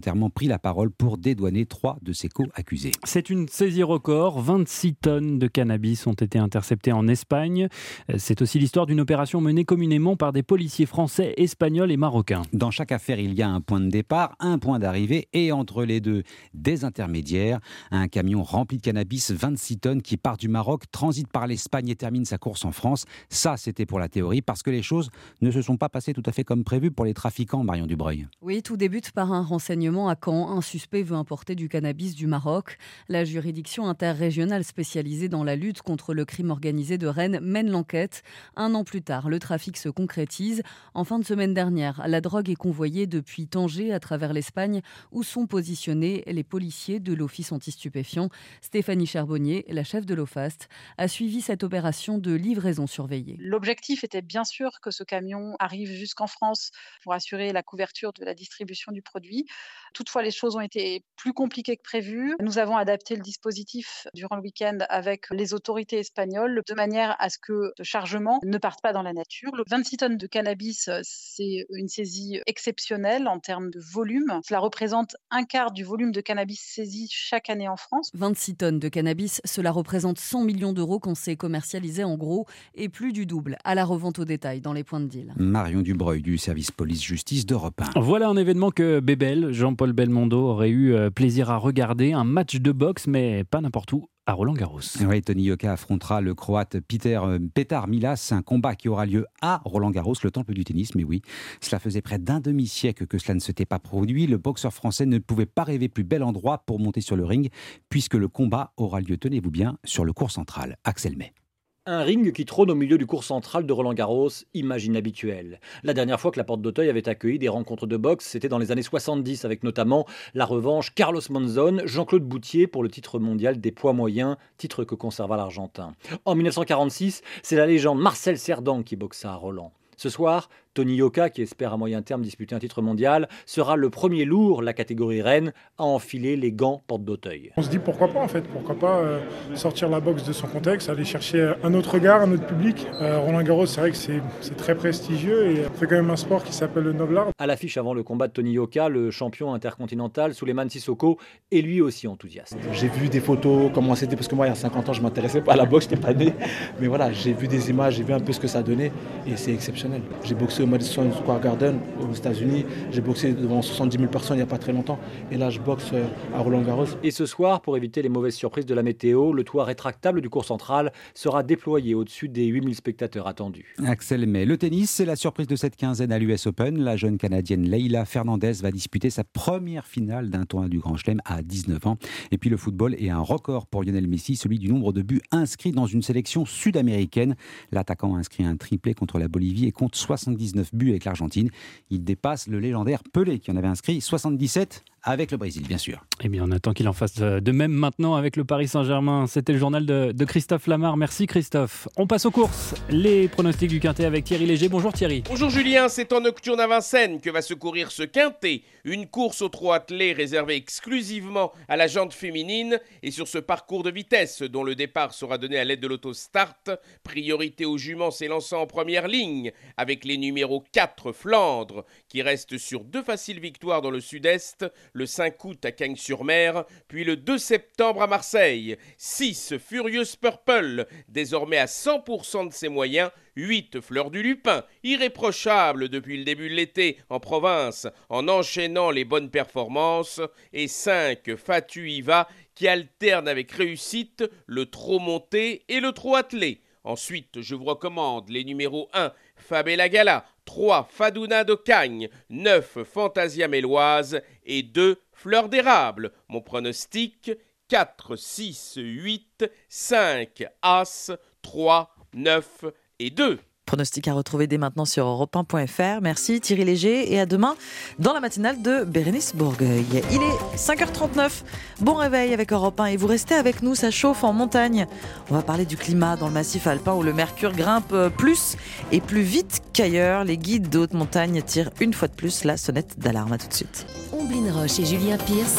la parole pour dédouaner trois de ses co-accusés. C'est une saisie record. vingt-six tonnes de cannabis ont été interceptées en Espagne. C'est aussi l'histoire d'une opération menée communément par des policiers français, espagnols et marocains. Dans chaque affaire, il y a un point de départ, un point d'arrivée et entre les deux, des intermédiaires. Un camion rempli de cannabis, vingt-six tonnes, qui part du Maroc, transite par l'Espagne et termine sa course en France. Ça, c'était pour la théorie, parce que les choses ne se sont pas passées tout à fait comme prévu pour les trafiquants, Marion Dubreuil. Oui, tout débute par un renseignement à Caen. Un suspect veut importer du cannabis du Maroc. La juridiction interrégionale spécialisée dans la lutte contre le crime organisé de Rennes mène l'enquête. Un an plus tard, le trafic se concrétise. En fin de semaine dernière, la drogue est convoyée depuis Tanger à travers l'Espagne, où sont positionnés les policiers de l'Office anti-stupéfiants. Stéphanie Charbonnier, la chef de l'OFAST, a suivi cette opération de livraison surveillée. L'objectif était bien sûr que ce camion arrive jusqu'en France pour assurer la couverture de la distribution du produit. Toutefois, les choses ont été plus compliquées que prévu. Nous avons adapté le dispositif durant le week-end avec les autorités espagnoles de manière à ce que ce chargement ne parte pas dans la nature. Le vingt-six tonnes de cannabis, c'est une saisie exceptionnelle en termes de volume. Cela représente un quart du volume de cannabis saisi chaque année en France. vingt-six tonnes de cannabis, cela représente cent millions d'euros quand c'est commercialisé en gros et plus du double à la revente au détail dans les points de deal. Marion Dubreuil du service police-justice d'Europe un. Voilà un événement que Bébel, Jean-Paul Belmondo, aurait eu plaisir à regarder. Un match de boxe, mais pas n'importe où, à Roland-Garros. Oui, Tony Yoka affrontera le Croate Peter Petar Milas, un combat qui aura lieu à Roland-Garros, le temple du tennis. Mais oui, cela faisait près d'un demi-siècle que cela ne s'était pas produit. Le boxeur français ne pouvait pas rêver plus bel endroit pour monter sur le ring, puisque le combat aura lieu, tenez-vous bien, sur le court central. Axel May. Un ring qui trône au milieu du court central de Roland-Garros, image inhabituelle. La dernière fois que la Porte d'Auteuil avait accueilli des rencontres de boxe, c'était dans les années soixante-dix, avec notamment la revanche Carlos Monzon, Jean-Claude Boutier pour le titre mondial des poids moyens, titre que conserva l'Argentin. En mille neuf cent quarante-six, c'est la légende Marcel Cerdan qui boxa à Roland. Ce soir, Tony Yoka, qui espère à moyen terme disputer un titre mondial, sera le premier lourd, la catégorie reine, à enfiler les gants Porte d'Auteuil. On se dit pourquoi pas en fait, pourquoi pas euh, sortir la boxe de son contexte, aller chercher un autre regard, un autre public. Euh, Roland Garros, c'est vrai que c'est, c'est très prestigieux et c'est quand même un sport qui s'appelle le noble art. À l'affiche avant le combat de Tony Yoka, le champion intercontinental Souleymane Sissoko est lui aussi enthousiaste. J'ai vu des photos, comment c'était, parce que moi il y a cinquante ans je m'intéressais pas à la boxe, je n'étais pas né. Mais voilà, j'ai vu des images, j'ai vu un peu ce que ça donnait et c'est exceptionnel. J'ai boxé au Madison Square Garden aux États-Unis, j'ai boxé devant soixante-dix mille personnes il n'y a pas très longtemps et là je boxe à Roland-Garros. Et ce soir, pour éviter les mauvaises surprises de la météo, le toit rétractable du court central sera déployé au-dessus des huit mille spectateurs attendus. Axel May. Le tennis, c'est la surprise de cette quinzaine à l'U S Open. La jeune Canadienne Leila Fernandez va disputer sa première finale d'un tournoi du Grand Chelem à dix-neuf ans. Et puis le football est un record pour Lionel Messi, celui du nombre de buts inscrits dans une sélection sud-américaine. L'attaquant a inscrit un triplé contre la Bolivie et compte soixante-dix-neuf buts avec l'Argentine. Il dépasse le légendaire Pelé qui en avait inscrit soixante-dix-sept avec le Brésil, bien sûr. Eh bien, on attend qu'il en fasse de même maintenant avec le Paris Saint-Germain. C'était le journal de, de Christophe Lamar. Merci Christophe. On passe aux courses. Les pronostics du Quintet avec Thierry Léger. Bonjour Thierry. Bonjour Julien, c'est en nocturne à Vincennes que va se courir ce Quintet. Une course au trot attelé réservée exclusivement à la jante féminine et sur ce parcours de vitesse dont le départ sera donné à l'aide de l'autostart. Priorité aux juments s'élançant en première ligne avec les numéros quatre Flandre qui reste sur deux faciles victoires dans le sud-est, le cinq août à Cagnes-sur-Mer, puis le deux septembre à Marseille. six Furious Purple, désormais à cent pour cent de ses moyens. huit Fleur du Lupin, irréprochable depuis le début de l'été en province en enchaînant les bonnes performances. Et cinq Fatu Iva qui alterne avec réussite le trot monté et le trot attelé. Ensuite, je vous recommande les numéros un, Fabella Gala, trois, Fadouna de Cagnes, neuf, Fantasia Méloise et deux, Fleur d'érable. Mon pronostic, quatre, six, huit, cinq, As, trois, neuf et deux. Pronostic à retrouver dès maintenant sur europe un point f r. Merci Thierry Léger et à demain dans la matinale de Bérénice Bourgueil. Il est cinq heures trente-neuf. Bon réveil avec Europe un et vous restez avec nous, ça chauffe en montagne. On va parler du climat dans le massif alpin où le mercure grimpe plus et plus vite qu'ailleurs. Les guides de haute montagne tirent une fois de plus la sonnette d'alarme. À tout de suite. Omblin Roche et Julien Pierce,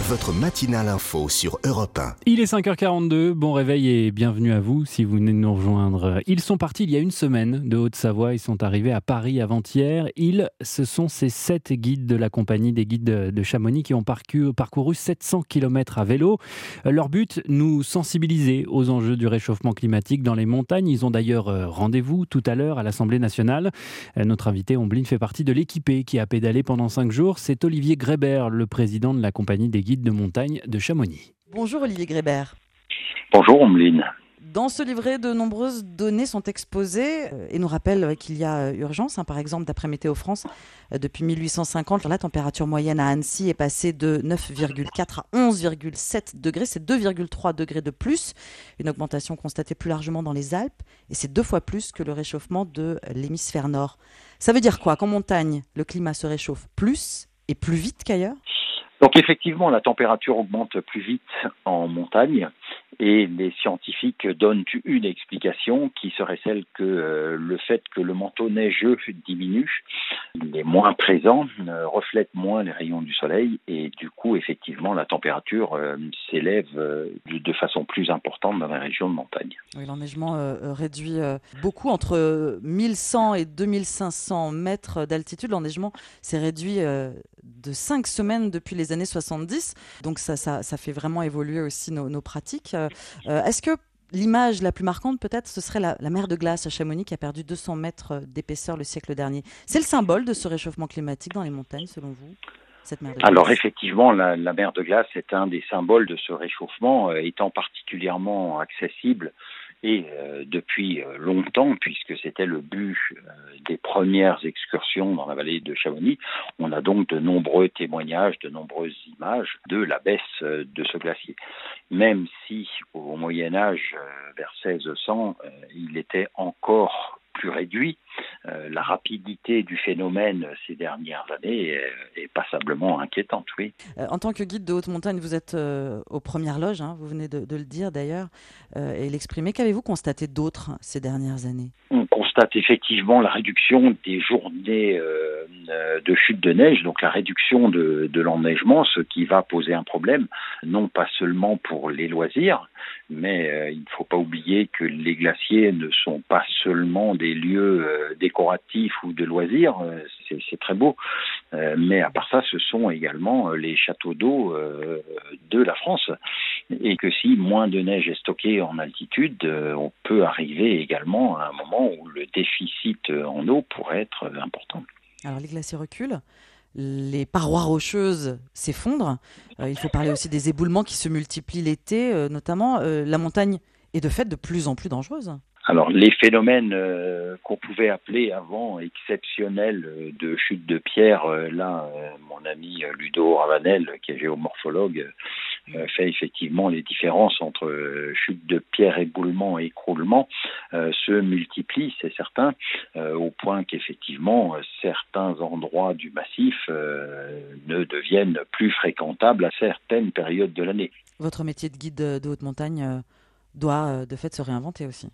votre matinale info sur Europe un. Il est cinq heures quarante-deux, bon réveil et bienvenue à vous si vous venez de nous rejoindre. Ils sont partis il y a une semaine de Haute-Savoie, ils sont arrivés à Paris avant-hier. Ils, ce sont ces sept guides de la compagnie des guides de Chamonix qui ont parcouru, parcouru sept cents kilomètres à vélo. Leur but, nous sensibiliser aux enjeux du réchauffement climatique dans les montagnes. Ils ont d'ailleurs rendez-vous tout à l'heure à l'Assemblée nationale. Notre invité Ombline fait partie de l'équipée qui a pédalé pendant cinq jours. C'est Olivier Grébert, le président de la compagnie des guides de montagne de Chamonix. Bonjour Olivier Grébert. Bonjour Ombline. Dans ce livret, de nombreuses données sont exposées et nous rappellent qu'il y a urgence. Hein. Par exemple, d'après Météo France, depuis mille huit cent cinquante, la température moyenne à Annecy est passée de neuf virgule quatre à onze virgule sept degrés. C'est deux virgule trois degrés de plus. Une augmentation constatée plus largement dans les Alpes et c'est deux fois plus que le réchauffement de l'hémisphère nord. Ça veut dire quoi? Qu'en montagne, le climat se réchauffe plus et plus vite qu'ailleurs? Donc effectivement, la température augmente plus vite en montagne et les scientifiques donnent une explication qui serait celle que euh, le fait que le manteau neigeux diminue, il est moins présent, euh, reflète moins les rayons du soleil et du coup, effectivement, la température euh, s'élève euh, de, de façon plus importante dans les régions de montagne. Oui, l'enneigement euh, réduit euh, beaucoup entre mille cent et deux mille cinq cents mètres d'altitude. L'enneigement s'est réduit euh, de cinq semaines depuis les années soixante-dix. Donc ça, ça, ça fait vraiment évoluer aussi nos, nos pratiques. Euh, est-ce que l'image la plus marquante peut-être, ce serait la, la mer de glace à Chamonix qui a perdu deux cents mètres d'épaisseur le siècle dernier? C'est le symbole de ce réchauffement climatique dans les montagnes selon vous, cette mer de glace? Alors effectivement, la, la mer de glace est un des symboles de ce réchauffement, euh, étant particulièrement accessible et euh, depuis euh, longtemps, puisque c'était le but euh, des premières excursions dans la vallée de Chamonix. On a donc de nombreux témoignages, de nombreuses images de la baisse euh, de ce glacier. Même si au Moyen-Âge, euh, vers seize cents, euh, il était encore plus réduit, euh, la rapidité du phénomène ces dernières années est, est passablement inquiétante, oui. Euh, en tant que guide de haute montagne, vous êtes euh, aux premières loges, hein, vous venez de, de le dire d'ailleurs, euh, et l'exprimer. Qu'avez-vous constaté d'autre ces dernières années? On constate effectivement la réduction des journées euh, de chute de neige, donc la réduction de, de l'enneigement, ce qui va poser un problème, non pas seulement pour les loisirs, mais euh, il ne faut pas oublier que les glaciers ne sont pas seulement des lieux euh, décoratifs ou de loisirs, euh, c'est, c'est très beau, euh, mais à part ça, ce sont également les châteaux d'eau euh, de la France, et que si moins de neige est stockée en altitude, euh, on peut arriver également à un moment où le déficit en eau pourrait être important. Alors les glaciers reculent, les parois rocheuses s'effondrent, euh, il faut parler aussi des éboulements qui se multiplient l'été, euh, notamment euh, la montagne est de fait de plus en plus dangereuse. Alors les phénomènes euh, qu'on pouvait appeler avant exceptionnels euh, de chute de pierre, euh, là euh, mon ami euh, Ludo Ravanel, qui est géomorphologue, euh, fait effectivement les différences entre euh, chute de pierre, éboulement et écroulement, euh, se multiplient, c'est certain, euh, au point qu'effectivement euh, certains endroits du massif euh, ne deviennent plus fréquentables à certaines périodes de l'année. Votre métier de guide de, de haute montagne euh, doit euh, de fait se réinventer aussi.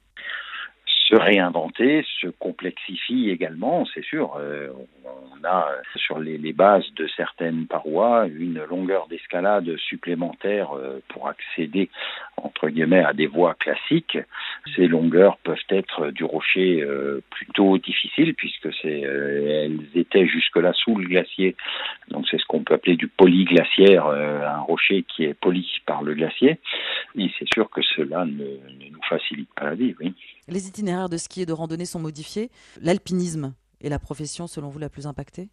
Se réinventer, se complexifie également, c'est sûr. Euh, on a sur les, les bases de certaines parois une longueur d'escalade supplémentaire euh, pour accéder entre guillemets à des voies classiques. Ces longueurs peuvent être du rocher euh, plutôt difficile puisque c'est, euh, elles étaient jusque-là sous le glacier. Donc c'est ce qu'on peut appeler du polyglaciaire, euh, un rocher qui est poli par le glacier. Et c'est sûr que cela ne, ne nous facilite pas la vie, oui. Les itinéraires de ski et de randonnée sont modifiés. L'alpinisme est la profession, selon vous, la plus impactée?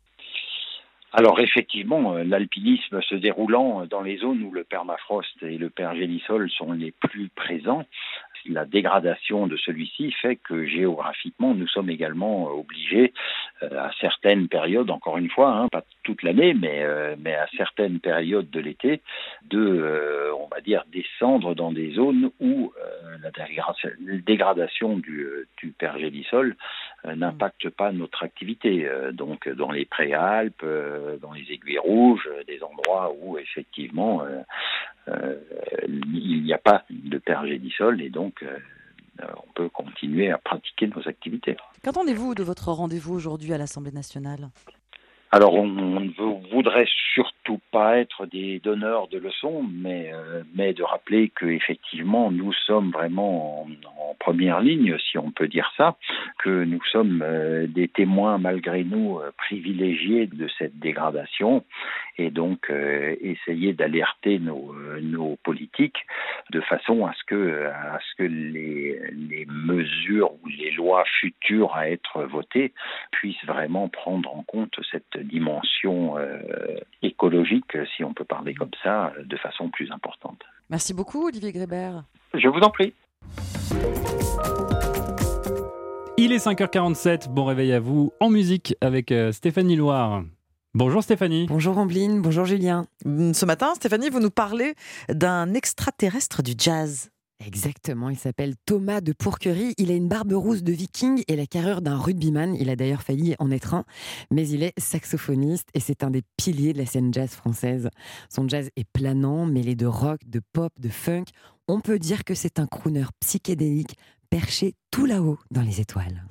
Alors effectivement, l'alpinisme se déroulant dans les zones où le permafrost et le pergélisol sont les plus présents, la dégradation de celui-ci fait que géographiquement, nous sommes également obligés euh, à certaines périodes, encore une fois, hein, pas toute l'année, mais, euh, mais à certaines périodes de l'été, de, euh, on va dire, descendre dans des zones où euh, la dégradation, la dégradation du, du pergélisol euh, n'impacte pas notre activité. Euh, donc dans les préalpes, euh, dans les aiguilles rouges, des endroits où effectivement euh, euh, il n'y a pas de pergélisol et donc euh, on peut continuer à pratiquer nos activités. Qu'entendez-vous de votre rendez-vous aujourd'hui à l'Assemblée nationale ? Alors, on, on ne voudrait surtout pas être des donneurs de leçons, mais, euh, mais de rappeler qu'effectivement, nous sommes vraiment en, en première ligne, si on peut dire ça, que nous sommes euh, des témoins, malgré nous, euh, privilégiés de cette dégradation, et donc euh, essayer d'alerter nos, euh, nos politiques de façon à ce que, à ce que les, les mesures ou les lois futures à être votées puissent vraiment prendre en compte cette dimension euh, écologique, si on peut parler comme ça, de façon plus importante. Merci beaucoup, Olivier Grébert. Je vous en prie. Il est cinq heures quarante-sept, bon réveil à vous en musique avec euh, Stéphanie Loire. Bonjour Stéphanie. Bonjour Ambline, bonjour Julien. Ce matin, Stéphanie, vous nous parlez d'un extraterrestre du jazz. Exactement, il s'appelle Thomas de Pourquerie, il a une barbe rousse de viking et la carrure d'un rugbyman, il a d'ailleurs failli en être un, mais il est saxophoniste et c'est un des piliers de la scène jazz française. Son jazz est planant, mêlé de rock, de pop, de funk, on peut dire que c'est un crooner psychédélique perché tout là-haut dans les étoiles.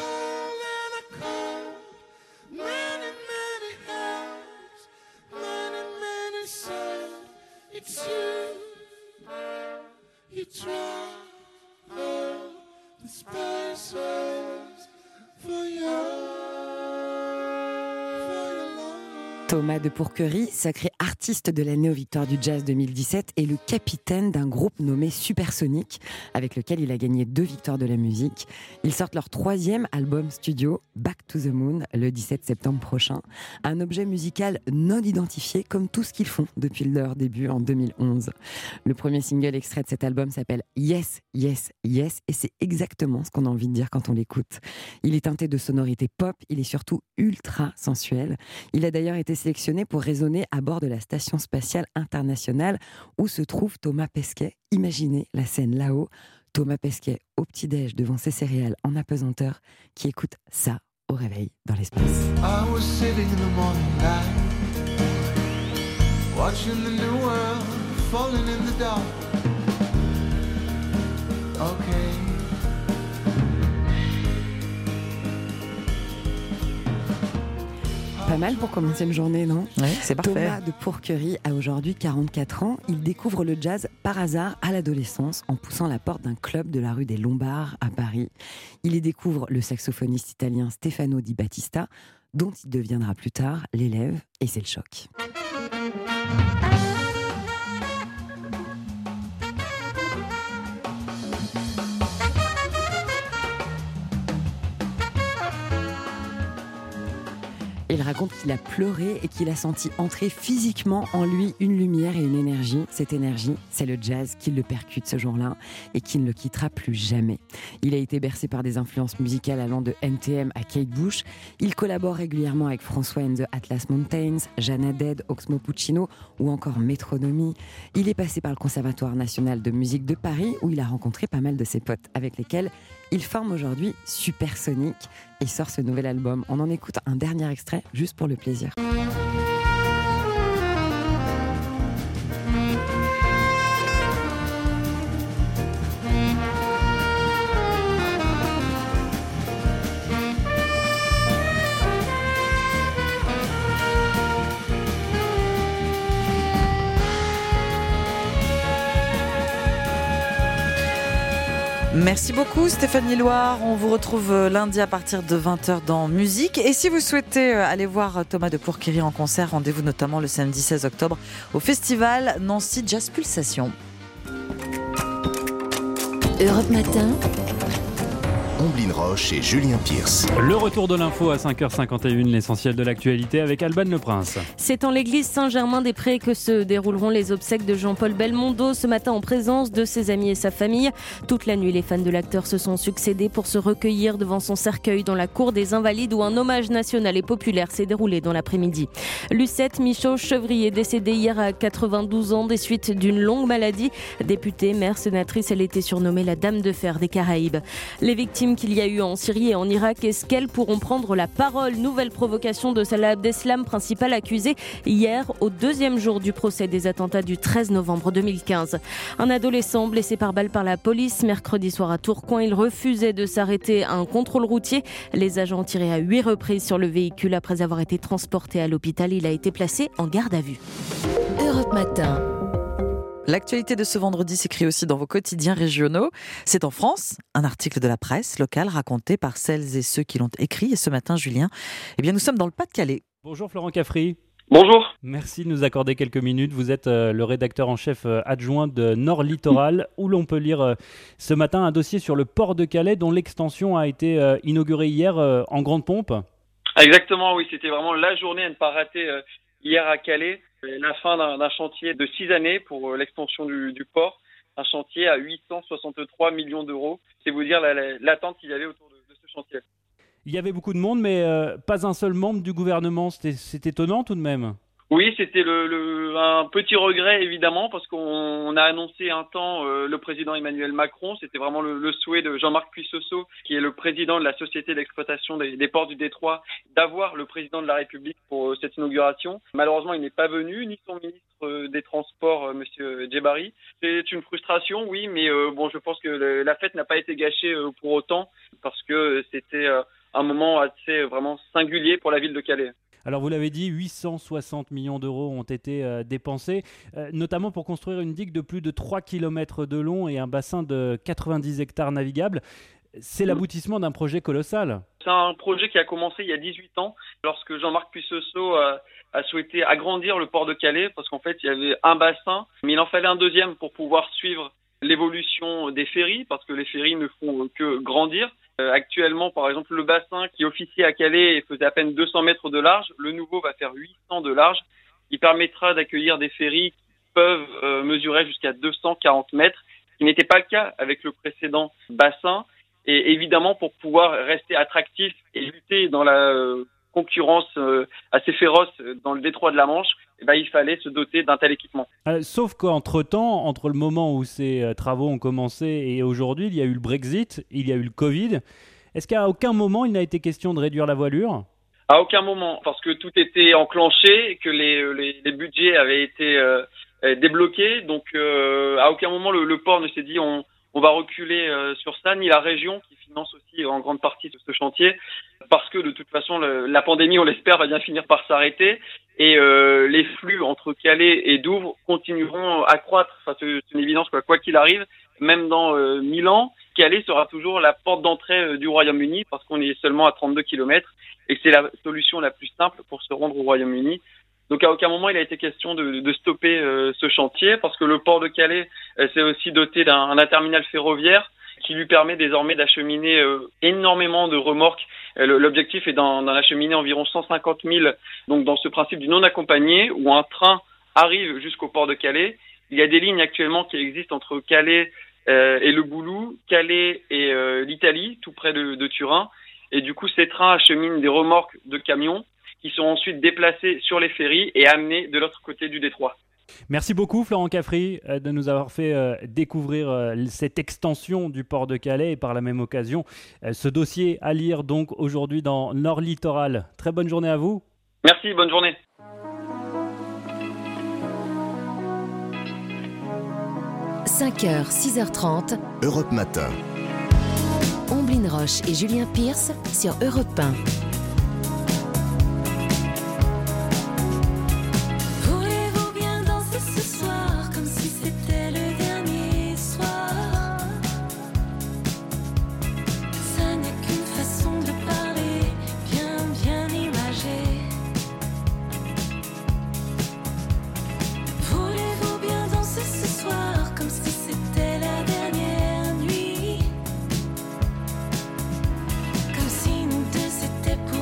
You try all the spaces for your, for your love. Thomas de Pourquerie, sacré artiste de l'année aux Victoires du Jazz deux mille dix-sept, est le capitaine d'un groupe nommé Supersonic, avec lequel il a gagné deux victoires de la musique. Ils sortent leur troisième album studio, Back to the Moon, le dix-sept septembre prochain. Un objet musical non identifié, comme tout ce qu'ils font depuis leur début en deux mille onze. Le premier single extrait de cet album s'appelle Yes, Yes, Yes, et c'est exactement ce qu'on a envie de dire quand on l'écoute. Il est teinté de sonorités pop, il est surtout ultra sensuel. Il a d'ailleurs été sélectionné pour résonner à bord de la Station Spatiale Internationale où se trouve Thomas Pesquet. Imaginez la scène là-haut, Thomas Pesquet au petit-déj devant ses céréales en apesanteur qui écoute ça au réveil dans l'espace. I was sitting in the morning light, watching the new world falling in the dark. Okay. Pas mal pour commencer une journée, non ? Oui, c'est parfait. Thomas de Pourquerie a aujourd'hui quarante-quatre ans. Il découvre le jazz par hasard à l'adolescence en poussant la porte d'un club de la rue des Lombards à Paris. Il y découvre le saxophoniste italien Stefano Di Battista, dont il deviendra plus tard l'élève, et c'est le choc. Il raconte qu'il a pleuré et qu'il a senti entrer physiquement en lui une lumière et une énergie. Cette énergie, c'est le jazz qui le percute ce jour-là et qui ne le quittera plus jamais. Il a été bercé par des influences musicales allant de N T M à Kate Bush. Il collabore régulièrement avec François and the Atlas Mountains, Jeanne Haddad, Oxmo Puccino ou encore Métronomie. Il est passé par le Conservatoire national de musique de Paris où il a rencontré pas mal de ses potes avec lesquels il forme aujourd'hui Supersonic et sort ce nouvel album. On en écoute un dernier extrait juste pour le plaisir. Merci beaucoup Stéphanie Loire. On vous retrouve lundi à partir de vingt heures dans Musique. Et si vous souhaitez aller voir Thomas de Pourquerie en concert, rendez-vous notamment le samedi seize octobre au festival Nancy Jazz Pulsation. Europe Matin. Omblin Roche et Julien Pierce. Le retour de l'info à cinq heures cinquante et une, l'essentiel de l'actualité avec Alban Le Prince. C'est en l'église Saint-Germain-des-Prés que se dérouleront les obsèques de Jean-Paul Belmondo ce matin en présence de ses amis et sa famille. Toute la nuit, les fans de l'acteur se sont succédés pour se recueillir devant son cercueil dans la cour des Invalides où un hommage national et populaire s'est déroulé dans l'après-midi. Lucette Michaud-Chevrier, décédée hier à quatre-vingt-douze ans des suites d'une longue maladie. Députée, mère, sénatrice, elle était surnommée la Dame de Fer des Caraïbes. Les victimes crimes qu'il y a eu en Syrie et en Irak. Est-ce qu'elles pourront prendre la parole? Nouvelle provocation de Salah Abdeslam, principal accusé hier au deuxième jour du procès des attentats du treize novembre deux mille quinze. Un adolescent blessé par balle par la police mercredi soir à Tourcoing. Il refusait de s'arrêter à un contrôle routier. Les agents ont tiré à huit reprises sur le véhicule. Après avoir été transporté à l'hôpital, il a été placé en garde à vue. Europe Matin. L'actualité de ce vendredi s'écrit aussi dans vos quotidiens régionaux. C'est en France, un article de la presse locale raconté par celles et ceux qui l'ont écrit. Et ce matin, Julien, eh bien, nous sommes dans le Pas-de-Calais. Bonjour Florent Caffry. Bonjour. Merci de nous accorder quelques minutes. Vous êtes euh, le rédacteur en chef euh, adjoint de Nord Littoral, où l'on peut lire euh, ce matin un dossier sur le port de Calais dont l'extension a été euh, inaugurée hier euh, en grande pompe. Exactement, oui. C'était vraiment la journée à ne pas rater euh, hier à Calais. La fin d'un, d'un chantier de six années pour euh, l'extension du, du port. Un chantier à huit cent soixante-trois millions d'euros. C'est vous dire la, la, l'attente qu'il y avait autour de, de ce chantier. Il y avait beaucoup de monde, mais euh, pas un seul membre du gouvernement. C'était, c'est étonnant tout de même. Oui, c'était le, le, un petit regret évidemment parce qu'on a annoncé un temps euh, le président Emmanuel Macron. C'était vraiment le, le souhait de Jean-Marc Puissosso, qui est le président de la société d'exploitation des, des ports du Détroit, d'avoir le président de la République pour euh, cette inauguration. Malheureusement, il n'est pas venu, ni son ministre euh, des Transports, euh, Monsieur Djebari. C'est une frustration, oui, mais euh, bon, je pense que le, la fête n'a pas été gâchée euh, pour autant parce que c'était euh, un moment assez euh, vraiment singulier pour la ville de Calais. Alors vous l'avez dit, huit cent soixante millions d'euros ont été euh, dépensés, euh, notamment pour construire une digue de plus de trois kilomètres de long et un bassin de quatre-vingt-dix hectares navigables. C'est l'aboutissement d'un projet colossal. C'est un projet qui a commencé il y a dix-huit ans, lorsque Jean-Marc Puissosso a, a souhaité agrandir le port de Calais, parce qu'en fait il y avait un bassin, mais il en fallait un deuxième pour pouvoir suivre l'évolution des ferries, parce que les ferries ne font que grandir. Euh, actuellement, par exemple, le bassin qui officiait à Calais faisait à peine deux cents mètres de large. Le nouveau va faire huit cents de large. Il permettra d'accueillir des ferries qui peuvent euh, mesurer jusqu'à deux cent quarante mètres, ce qui n'était pas le cas avec le précédent bassin. Et évidemment, pour pouvoir rester attractif et lutter dans la euh, concurrence euh, assez féroce dans le détroit de la Manche, eh ben, il fallait se doter d'un tel équipement. Euh, sauf qu'entre-temps, entre le moment où ces euh, travaux ont commencé et aujourd'hui, il y a eu le Brexit, il y a eu le Covid. Est-ce qu'à aucun moment, il n'a été question de réduire la voilure ? À aucun moment, parce que tout était enclenché et que les, les, les budgets avaient été euh, débloqués. Donc, euh, à aucun moment, le, le port ne s'est dit on, on va reculer euh, sur ça, ni la région qui finance aussi en grande partie ce chantier, parce que de toute façon, le, la pandémie, on l'espère, va bien finir par s'arrêter. Et euh, les flux entre Calais et Douvres continueront à croître. Enfin, c'est une évidence, quoi. Quoi qu'il arrive, même dans euh, mille ans, Calais sera toujours la porte d'entrée euh, du Royaume-Uni parce qu'on est seulement à trente-deux kilomètres et c'est la solution la plus simple pour se rendre au Royaume-Uni. Donc à aucun moment il a été question de, de stopper euh, ce chantier parce que le port de Calais euh, s'est aussi doté d'un, d'un terminal ferroviaire qui lui permet désormais d'acheminer euh, énormément de remorques. Euh, l'objectif est d'en, d'en acheminer environ cent cinquante mille, donc dans ce principe du non accompagné, où un train arrive jusqu'au port de Calais. Il y a des lignes actuellement qui existent entre Calais euh, et le Boulou, Calais et euh, l'Italie, tout près de, de Turin. Et du coup, ces trains acheminent des remorques de camions qui sont ensuite déplacés sur les ferries et amenés de l'autre côté du détroit. Merci beaucoup Florent Caffry de nous avoir fait euh, découvrir euh, cette extension du port de Calais et par la même occasion euh, ce dossier à lire donc aujourd'hui dans Nord Littoral. Très bonne journée à vous. Merci, bonne journée. cinq heures, six heures trente. Europe Matin. Omblin Roche et Julien Pierce sur Europe un. Comme si nous deux c'était pour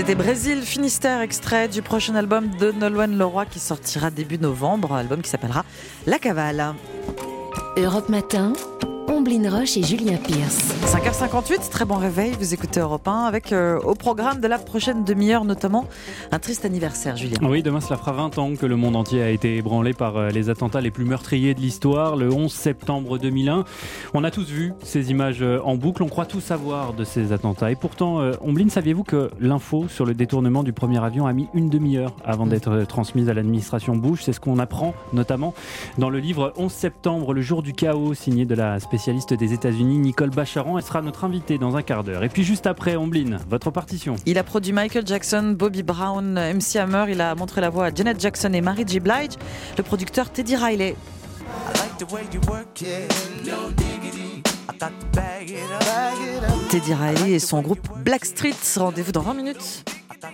C'était Brésil, Finistère, extrait du prochain album de Nolwenn Leroy qui sortira début novembre, album qui s'appellera La Cavale. Europe Matin, Omblin Roche et Julien Pierce. cinq heures cinquante-huit, très bon réveil, vous écoutez Europe un avec euh, au programme de la prochaine demi-heure notamment un triste anniversaire, Julien. Oui, demain cela fera vingt ans que le monde entier a été ébranlé par euh, les attentats les plus meurtriers de l'histoire, le onze septembre deux mille un. On a tous vu ces images euh, en boucle, on croit tout savoir de ces attentats. Et pourtant, euh, Omblin, saviez-vous que l'info sur le détournement du premier avion a mis une demi-heure avant d'être euh, transmise à l'administration Bush? C'est ce qu'on apprend notamment dans le livre onze septembre, le jour du chaos, signé de la spécialiste des États-Unis Nicole Bacharan. Elle sera notre invitée dans un quart d'heure. Et puis juste après, Omblin, votre partition. Il a produit Michael Jackson, Bobby Brown, M C Hammer. Il a montré la voix à Janet Jackson et Mary J. Blige. Le producteur Teddy Riley. Teddy Riley et son groupe Blackstreet. Rendez-vous dans vingt minutes.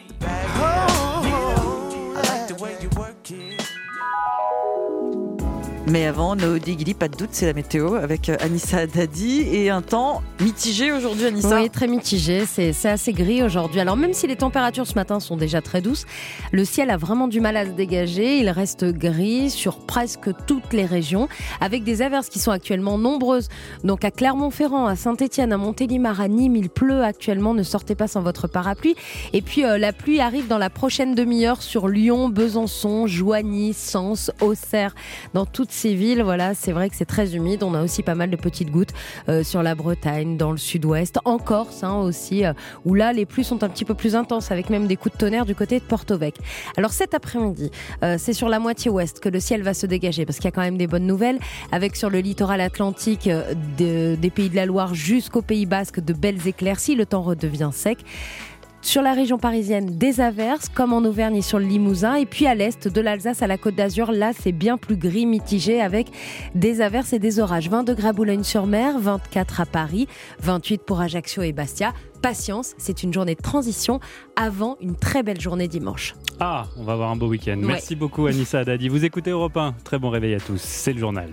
Mais avant, no diggity, pas de doute, c'est la météo avec Anissa Dadi et un temps mitigé aujourd'hui, Anissa. Oui, très mitigé, c'est, c'est assez gris aujourd'hui. Alors même si les températures ce matin sont déjà très douces, le ciel a vraiment du mal à se dégager. Il reste gris sur presque toutes les régions, avec des averses qui sont actuellement nombreuses. Donc à Clermont-Ferrand, à Saint-Étienne, à Montélimar, à Nîmes, il pleut actuellement. Ne sortez pas sans votre parapluie. Et puis euh, la pluie arrive dans la prochaine demi-heure sur Lyon, Besançon, Joigny, Sens, Auxerre, dans toutes ces villes. Voilà, c'est vrai que c'est très humide. On a aussi pas mal de petites gouttes euh, sur la Bretagne, dans le sud-ouest, en Corse hein, aussi, euh, où là les pluies sont un petit peu plus intenses, avec même des coups de tonnerre du côté de Porto-Vec. Alors cet après-midi, euh, c'est sur la moitié ouest que le ciel va se dégager, parce qu'il y a quand même des bonnes nouvelles, avec sur le littoral atlantique euh, de, des Pays de la Loire jusqu'au Pays Basque de belles éclaircies. Le temps redevient sec. Sur la région parisienne, des averses, comme en Auvergne et sur le Limousin. Et puis à l'est, de l'Alsace à la Côte d'Azur, là, c'est bien plus gris, mitigé, avec des averses et des orages. vingt degrés à Boulogne-sur-Mer, vingt-quatre à Paris, vingt-huit pour Ajaccio et Bastia. Patience, c'est une journée de transition avant une très belle journée dimanche. Ah, on va avoir un beau week-end. Ouais. Merci beaucoup, Anissa Dadi. Vous écoutez Europe un. Très bon réveil à tous. C'est le journal.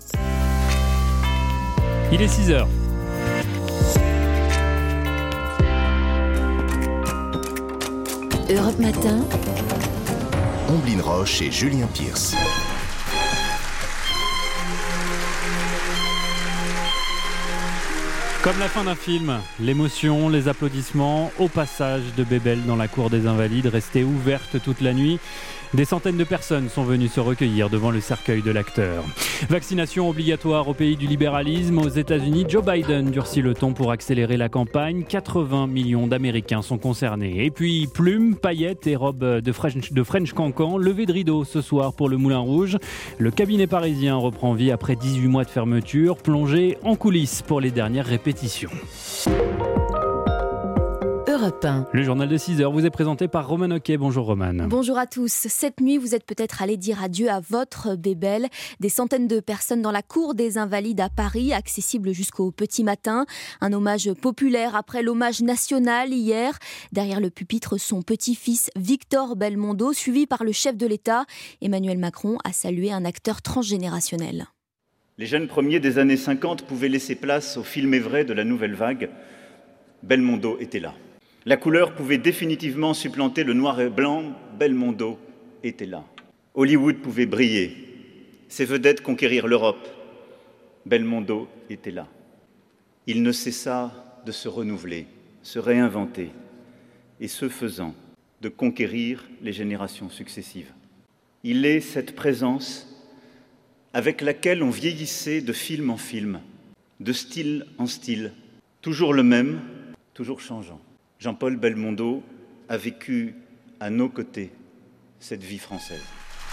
Il est six heures. Europe Matin, Omblin Roche et Julien Pierce. Comme la fin d'un film, l'émotion, les applaudissements au passage de Bébel dans la cour des Invalides, restée ouverte toute la nuit. Des centaines de personnes sont venues se recueillir devant le cercueil de l'acteur. Vaccination obligatoire au pays du libéralisme. Aux États-Unis, Joe Biden durcit le ton pour accélérer la campagne. quatre-vingts millions d'Américains sont concernés. Et puis, plumes, paillettes et robes de French, de French cancan. Levée de rideau ce soir pour le Moulin Rouge. Le cabinet parisien reprend vie après dix-huit mois de fermeture. Plongé en coulisses pour les dernières répétitions. Europe un. Le journal de six heures vous est présenté par Roman Oquet. Bonjour Roman. Bonjour à tous. Cette nuit, vous êtes peut-être allés dire adieu à votre bébel. Des centaines de personnes dans la cour des Invalides à Paris, accessible jusqu'au petit matin. Un hommage populaire après l'hommage national hier. Derrière le pupitre, son petit-fils Victor Belmondo, suivi par le chef de l'État. Emmanuel Macron a salué un acteur transgénérationnel. Les jeunes premiers des années cinquante pouvaient laisser place au film vrai de la nouvelle vague. Belmondo était là. La couleur pouvait définitivement supplanter le noir et blanc. Belmondo était là. Hollywood pouvait briller. Ses vedettes conquérir l'Europe. Belmondo était là. Il ne cessa de se renouveler, se réinventer, et ce faisant, de conquérir les générations successives. Il est cette présence avec laquelle on vieillissait de film en film, de style en style, toujours le même, toujours changeant. Jean-Paul Belmondo a vécu à nos côtés cette vie française.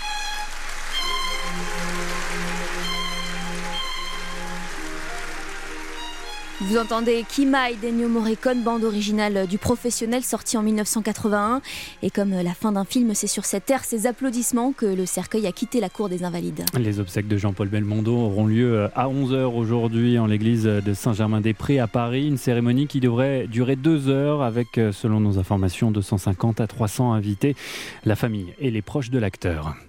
Vous entendez Kimai d'Ennio Morricone, bande originale du Professionnel, sortie en dix-neuf cent quatre-vingt-un. Et comme la fin d'un film, c'est sur cette air, ces applaudissements, que le cercueil a quitté la cour des Invalides. Les obsèques de Jean-Paul Belmondo auront lieu à onze heures aujourd'hui en l'église de Saint-Germain-des-Prés à Paris. Une cérémonie qui devrait durer deux heures avec, selon nos informations, deux cent cinquante à trois cents invités, la famille et les proches de l'acteur.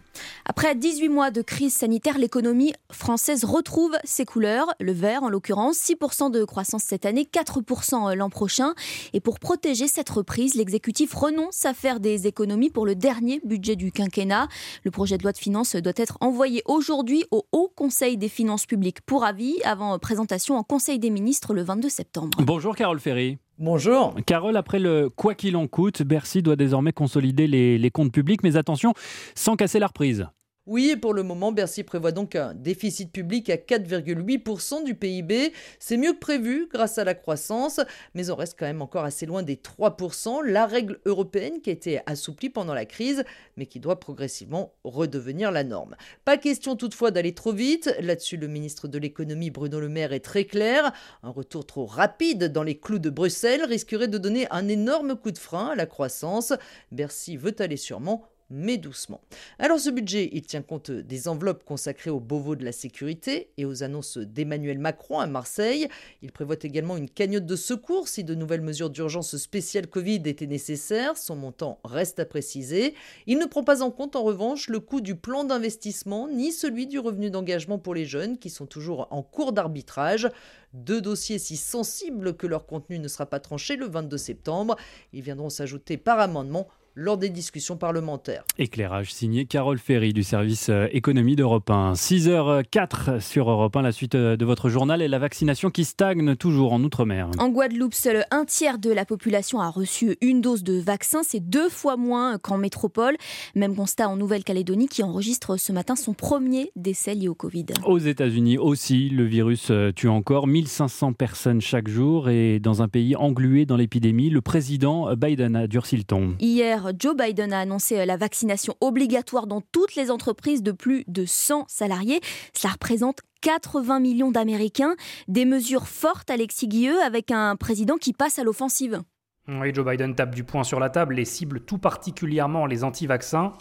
Après dix-huit mois de crise sanitaire, l'économie française retrouve ses couleurs. Le vert, en l'occurrence, six pour cent de croissance cette année, quatre pour cent l'an prochain. Et pour protéger cette reprise, l'exécutif renonce à faire des économies pour le dernier budget du quinquennat. Le projet de loi de finances doit être envoyé aujourd'hui au Haut Conseil des finances publiques pour avis, avant présentation en Conseil des ministres le vingt-deux septembre. Bonjour Carole Ferry. Bonjour. Carole, après le quoi qu'il en coûte, Bercy doit désormais consolider les, les comptes publics, mais attention, sans casser la reprise. Oui, et pour le moment, Bercy prévoit donc un déficit public à quatre virgule huit pour cent du P I B. C'est mieux que prévu grâce à la croissance, mais on reste quand même encore assez loin des trois pour cent, la règle européenne qui a été assouplie pendant la crise, mais qui doit progressivement redevenir la norme. Pas question toutefois d'aller trop vite. Là-dessus, le ministre de l'économie Bruno Le Maire est très clair. Un retour trop rapide dans les clous de Bruxelles risquerait de donner un énorme coup de frein à la croissance. Bercy veut aller sûrement, mais doucement. Alors ce budget, il tient compte des enveloppes consacrées aux Beauvau de la sécurité et aux annonces d'Emmanuel Macron à Marseille. Il prévoit également une cagnotte de secours si de nouvelles mesures d'urgence spéciales Covid étaient nécessaires. Son montant reste à préciser. Il ne prend pas en compte en revanche le coût du plan d'investissement ni celui du revenu d'engagement pour les jeunes qui sont toujours en cours d'arbitrage. Deux dossiers si sensibles que leur contenu ne sera pas tranché le vingt-deux septembre. Ils viendront s'ajouter par amendement lors des discussions parlementaires. Éclairage signé Carole Ferry du service économie d'Europe un. six heures zéro quatre sur Europe un, la suite de votre journal et la vaccination qui stagne toujours en Outre-mer. En Guadeloupe, seul un tiers de la population a reçu une dose de vaccin. C'est deux fois moins qu'en métropole. Même constat en Nouvelle-Calédonie qui enregistre ce matin son premier décès lié au Covid. Aux États-Unis aussi, le virus tue encore mille cinq cents personnes chaque jour et dans un pays englué dans l'épidémie, le président Biden a durci le ton. Hier, Joe Biden a annoncé la vaccination obligatoire dans toutes les entreprises de plus de cent salariés. Cela représente quatre-vingts millions d'Américains. Des mesures fortes, Alexis Guilleux, avec un président qui passe à l'offensive. Oui, Joe Biden tape du poing sur la table et cible tout particulièrement les anti-vaccins.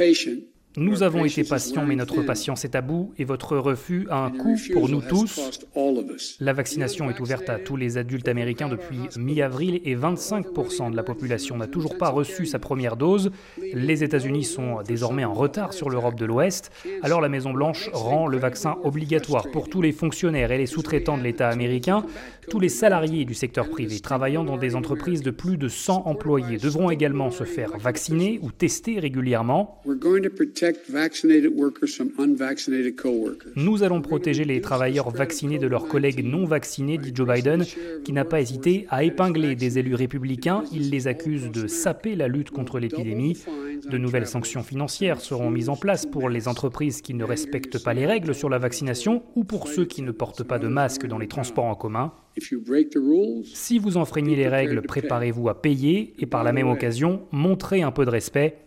Nous avons été patients, mais notre patience est à bout et votre refus a un coût pour nous tous. La vaccination est ouverte à tous les adultes américains depuis mi-avril et vingt-cinq pour cent de la population n'a toujours pas reçu sa première dose. Les États-Unis sont désormais en retard sur l'Europe de l'Ouest. Alors la Maison-Blanche rend le vaccin obligatoire pour tous les fonctionnaires et les sous-traitants de l'État américain. Tous les salariés du secteur privé travaillant dans des entreprises de plus de cent employés devront également se faire vacciner ou tester régulièrement. Nous allons protéger les travailleurs vaccinés de leurs collègues non vaccinés, dit Joe Biden, qui n'a pas hésité à épingler des élus républicains. Il les accuse de saper la lutte contre l'épidémie. De nouvelles sanctions financières seront mises en place pour les entreprises qui ne respectent pas les règles sur la vaccination ou pour ceux qui ne portent pas de masque dans les transports en commun. Si vous enfreignez les règles, préparez-vous à payer et par la même occasion, montrez un peu de respect.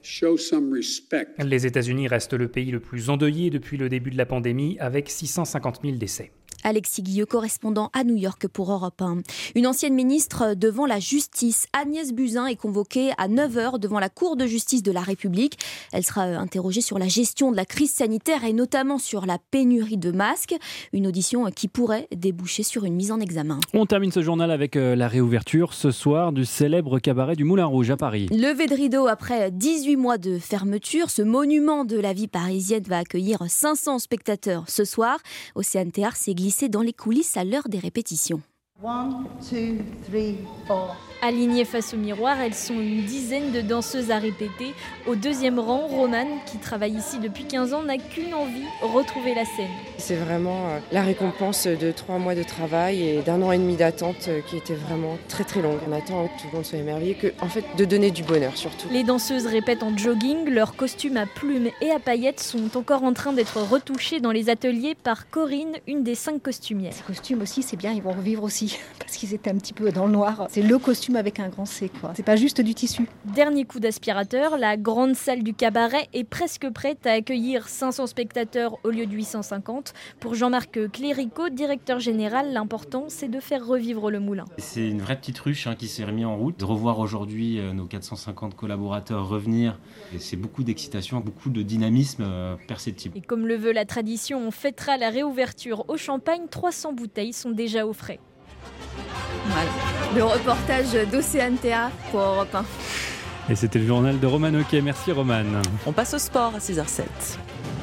Les États-Unis restent le pays le plus endeuillé depuis le début de la pandémie avec six cent cinquante mille décès. Alexis Guilleux, correspondant à New York pour Europe un. Une ancienne ministre devant la justice, Agnès Buzyn, est convoquée à neuf heures devant la Cour de justice de la République. Elle sera interrogée sur la gestion de la crise sanitaire et notamment sur la pénurie de masques. Une audition qui pourrait déboucher sur une mise en examen. On termine ce journal avec la réouverture ce soir du célèbre cabaret du Moulin Rouge à Paris. Levé de rideau après dix-huit mois de fermeture, ce monument de la vie parisienne va accueillir cinq cents spectateurs ce soir. Océane Théâtre s'est glissé dans les coulisses à l'heure des répétitions. One, two, three, four. Alignées face au miroir, elles sont une dizaine de danseuses à répéter. Au deuxième rang, Romane, qui travaille ici depuis quinze ans, n'a qu'une envie, retrouver la scène. C'est vraiment la récompense de trois mois de travail et d'un an et demi d'attente qui était vraiment très très longue. On attend que tout le monde soit émerveillé, que, en fait, de donner du bonheur surtout. Les danseuses répètent en jogging, leurs costumes à plumes et à paillettes sont encore en train d'être retouchés dans les ateliers par Corinne, une des cinq costumières. Ces costumes aussi, c'est bien, ils vont revivre aussi, parce qu'ils étaient un petit peu dans le noir. C'est le costume avec un grand C, quoi. C'est pas juste du tissu. Dernier coup d'aspirateur, la grande salle du cabaret est presque prête à accueillir cinq cents spectateurs au lieu de huit cent cinquante. Pour Jean-Marc Cléricaud, directeur général, l'important c'est de faire revivre le moulin. C'est une vraie petite ruche hein, qui s'est remise en route. De revoir aujourd'hui euh, nos quatre cent cinquante collaborateurs revenir, et c'est beaucoup d'excitation, beaucoup de dynamisme euh, perceptible. Et comme le veut la tradition, on fêtera la réouverture au champagne. trois cents bouteilles sont déjà au frais. Voilà. Le reportage d'Océane Théâtre pour Europe un. Et c'était le journal de Roman Oquet. Merci Roman. On passe au sport à six heures zéro sept.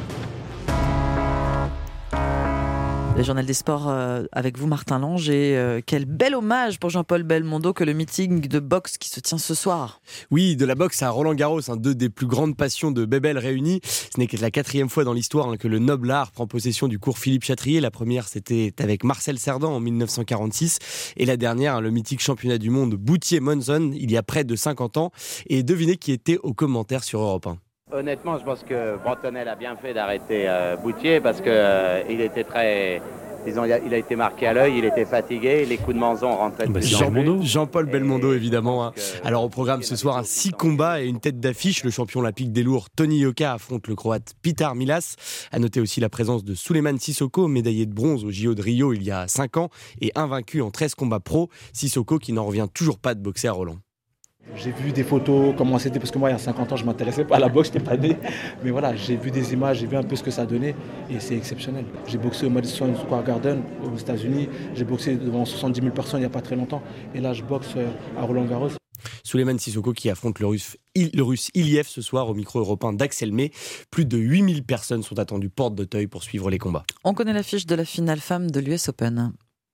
Le journal des sports euh, avec vous Martin Lange et euh, quel bel hommage pour Jean-Paul Belmondo que le meeting de boxe qui se tient ce soir. Oui, de la boxe à Roland-Garros, hein, deux des plus grandes passions de Bébel réunies. Ce n'est que la quatrième fois dans l'histoire hein, que le noble art prend possession du cours Philippe Chatrier. La première c'était avec Marcel Cerdan en dix-neuf cent quarante-six et la dernière hein, le mythique championnat du monde Boutier-Monzon il y a près de cinquante ans. Et devinez qui était aux commentaires sur Europe un. Honnêtement, je pense que Brantonnel a bien fait d'arrêter euh, Boutier parce que euh, il était très, disons, il a, il a été marqué à l'œil, il était fatigué, les coups de manzon rentraient. Bah, Jean, Jean-Paul Belmondo, évidemment. Hein. Alors au programme ce soir, un six combats et une tête d'affiche. Le champion olympique des lourds Tony Yoka affronte le croate Petar Milas. À noter aussi la présence de Souleymane Sissoko, médaillé de bronze au J O de Rio il y a cinq ans et invaincu en treize combats pro. Sissoko qui n'en revient toujours pas de boxer à Roland. J'ai vu des photos, comment c'était, parce que moi il y a cinquante ans je ne m'intéressais pas à la boxe, je n'étais pas né. Mais voilà, j'ai vu des images, j'ai vu un peu ce que ça donnait et c'est exceptionnel. J'ai boxé au Madison Square Garden aux États-Unis, j'ai boxé devant soixante-dix mille personnes il n'y a pas très longtemps et là je boxe à Roland-Garros. Souleymane Sissoko qui affronte le russe, le russe Iliev ce soir au micro européen d'Axel May. Plus de huit mille personnes sont attendues porte d'Auteuil pour suivre les combats. On connaît l'affiche de la finale femme de l'U S Open.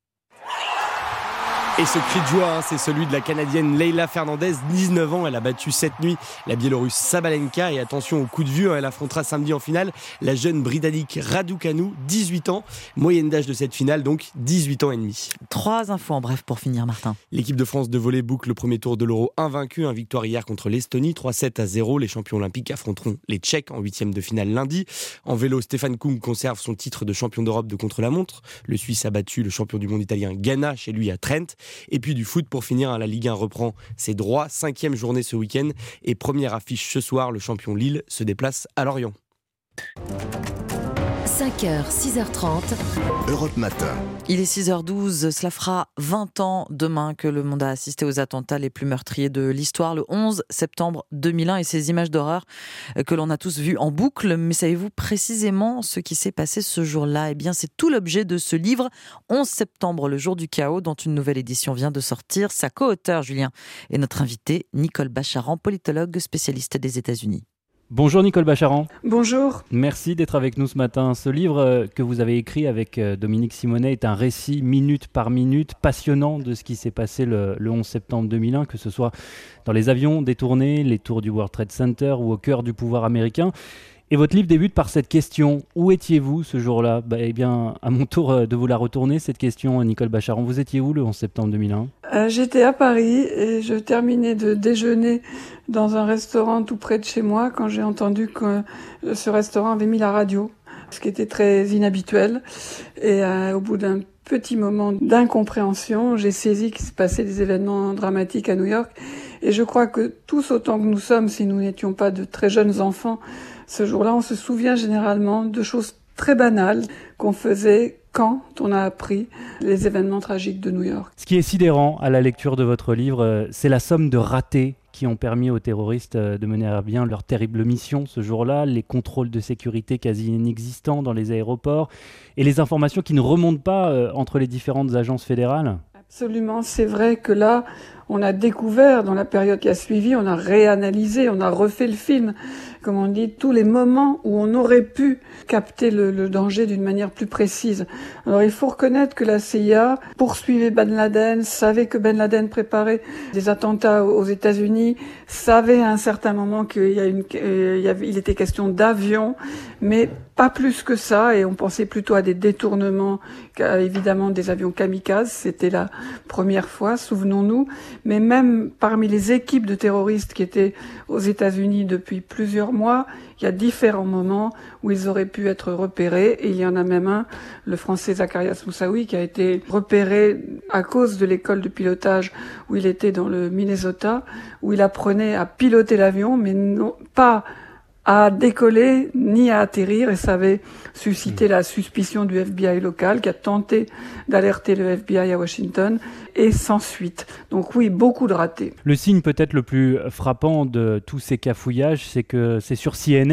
Et ce cri de joie, hein, c'est celui de la Canadienne Leylah Fernandez, dix-neuf ans. Elle a battu cette nuit la Biélorusse Sabalenka. Et attention au coup de vieux, hein, elle affrontera samedi en finale la jeune Britannique Raducanu, dix-huit ans. Moyenne d'âge de cette finale, donc dix-huit ans et demi. Trois infos en bref pour finir, Martin. L'équipe de France de volley boucle le premier tour de l'Euro invaincu. Un victoire hier contre l'Estonie, trois sept à zéro. Les champions olympiques affronteront les Tchèques en huitième de finale lundi. En vélo, Stéphane Kung conserve son titre de champion d'Europe de contre-la-montre. Le Suisse a battu le champion du monde italien Ganna chez lui à Trent. Et puis du foot pour finir, la Ligue un reprend ses droits, cinquième journée ce week-end et première affiche ce soir, le champion Lille se déplace à Lorient. cinq heures, six heures trente. Europe Matin. Il est six heures douze, cela fera vingt ans demain que le monde a assisté aux attentats les plus meurtriers de l'histoire, le onze septembre deux mille un, et ces images d'horreur que l'on a tous vues en boucle. Mais savez-vous précisément ce qui s'est passé ce jour-là ? Eh bien, c'est tout l'objet de ce livre, onze septembre, le jour du chaos, dont une nouvelle édition vient de sortir. Sa co-auteur, Julien, et notre invitée, Nicole Bacharan, politologue spécialiste des États-Unis. Bonjour Nicole Bacharan. Bonjour. Merci d'être avec nous ce matin. Ce livre que vous avez écrit avec Dominique Simonet est un récit minute par minute passionnant de ce qui s'est passé le, le onze septembre deux mille un, que ce soit dans les avions détournés, les tours du World Trade Center ou au cœur du pouvoir américain. Et votre livre débute par cette question. Où étiez-vous ce jour-là ? Bah, Eh bien, à mon tour de vous la retourner, cette question, Nicole Bacharan. Vous étiez où le onze septembre deux mille un ? euh, J'étais à Paris et je terminais de déjeuner dans un restaurant tout près de chez moi quand j'ai entendu que ce restaurant avait mis la radio, ce qui était très inhabituel. Et euh, au bout d'un petit moment d'incompréhension, j'ai saisi qu'il se passait des événements dramatiques à New York. Et je crois que tous autant que nous sommes, si nous n'étions pas de très jeunes enfants, ce jour-là, on se souvient généralement de choses très banales qu'on faisait quand on a appris les événements tragiques de New York. Ce qui est sidérant à la lecture de votre livre, c'est la somme de ratés qui ont permis aux terroristes de mener à bien leur terrible mission ce jour-là, les contrôles de sécurité quasi inexistants dans les aéroports et les informations qui ne remontent pas entre les différentes agences fédérales. Absolument, c'est vrai que là, on a découvert, dans la période qui a suivi, on a réanalysé, on a refait le film, comme on dit, tous les moments où on aurait pu capter le, le danger d'une manière plus précise. Alors il faut reconnaître que la C I A poursuivait Ben Laden, savait que Ben Laden préparait des attentats aux États-Unis, savait à un certain moment qu'il y a une, il y avait, il était question d'avions, mais pas plus que ça, et on pensait plutôt à des détournements, évidemment des avions kamikazes, c'était la première fois, souvenons-nous, mais même parmi les équipes de terroristes qui étaient aux États-Unis depuis plusieurs mois, il y a différents moments où ils auraient pu être repérés, et il y en a même un, le français Zacharias Moussaoui, qui a été repéré à cause de l'école de pilotage où il était dans le Minnesota, où il apprenait à piloter l'avion, mais non pas à décoller ni à atterrir, et ça avait suscité la suspicion du F B I local qui a tenté d'alerter le F B I à Washington, et sans suite. Donc oui, beaucoup de ratés. Le signe peut-être le plus frappant de tous ces cafouillages, c'est que c'est sur C N N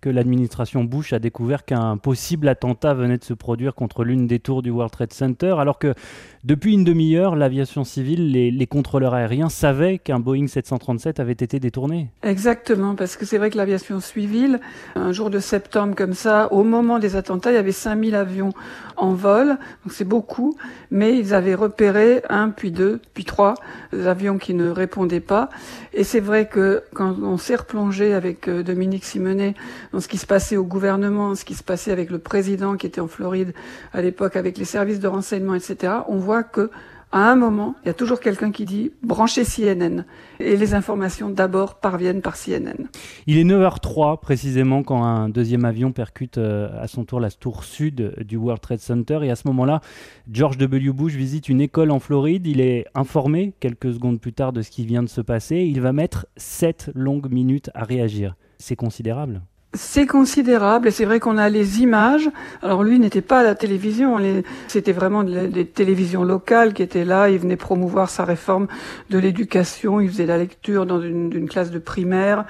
que l'administration Bush a découvert qu'un possible attentat venait de se produire contre l'une des tours du World Trade Center, alors que depuis une demi-heure, l'aviation civile, les, les contrôleurs aériens savaient qu'un Boeing sept cent trente-sept avait été détourné. Exactement, parce que c'est vrai que l'aviation civile, un jour de septembre comme ça, au moment des attentats, il y avait cinq mille avions en vol, donc c'est beaucoup, mais ils avaient repéré un, puis deux, puis trois avions qui ne répondaient pas. Et c'est vrai que quand on s'est replongé avec Dominique Simonet dans ce qui se passait au gouvernement, ce qui se passait avec le président qui était en Floride à l'époque, avec les services de renseignement, et cetera, on voit que à un moment, il y a toujours quelqu'un qui dit « branchez C N N ». Et les informations d'abord parviennent par C N N. Il est neuf heures trois précisément quand un deuxième avion percute à son tour la tour sud du World Trade Center. Et à ce moment-là, George W. Bush visite une école en Floride. Il est informé quelques secondes plus tard de ce qui vient de se passer. Il va mettre sept longues minutes à réagir. C'est considérable. C'est considérable et c'est vrai qu'on a les images. Alors lui n'était pas à la télévision, les... c'était vraiment des télévisions locales qui étaient là. Il venait promouvoir sa réforme de l'éducation, il faisait la lecture dans une, une classe de primaire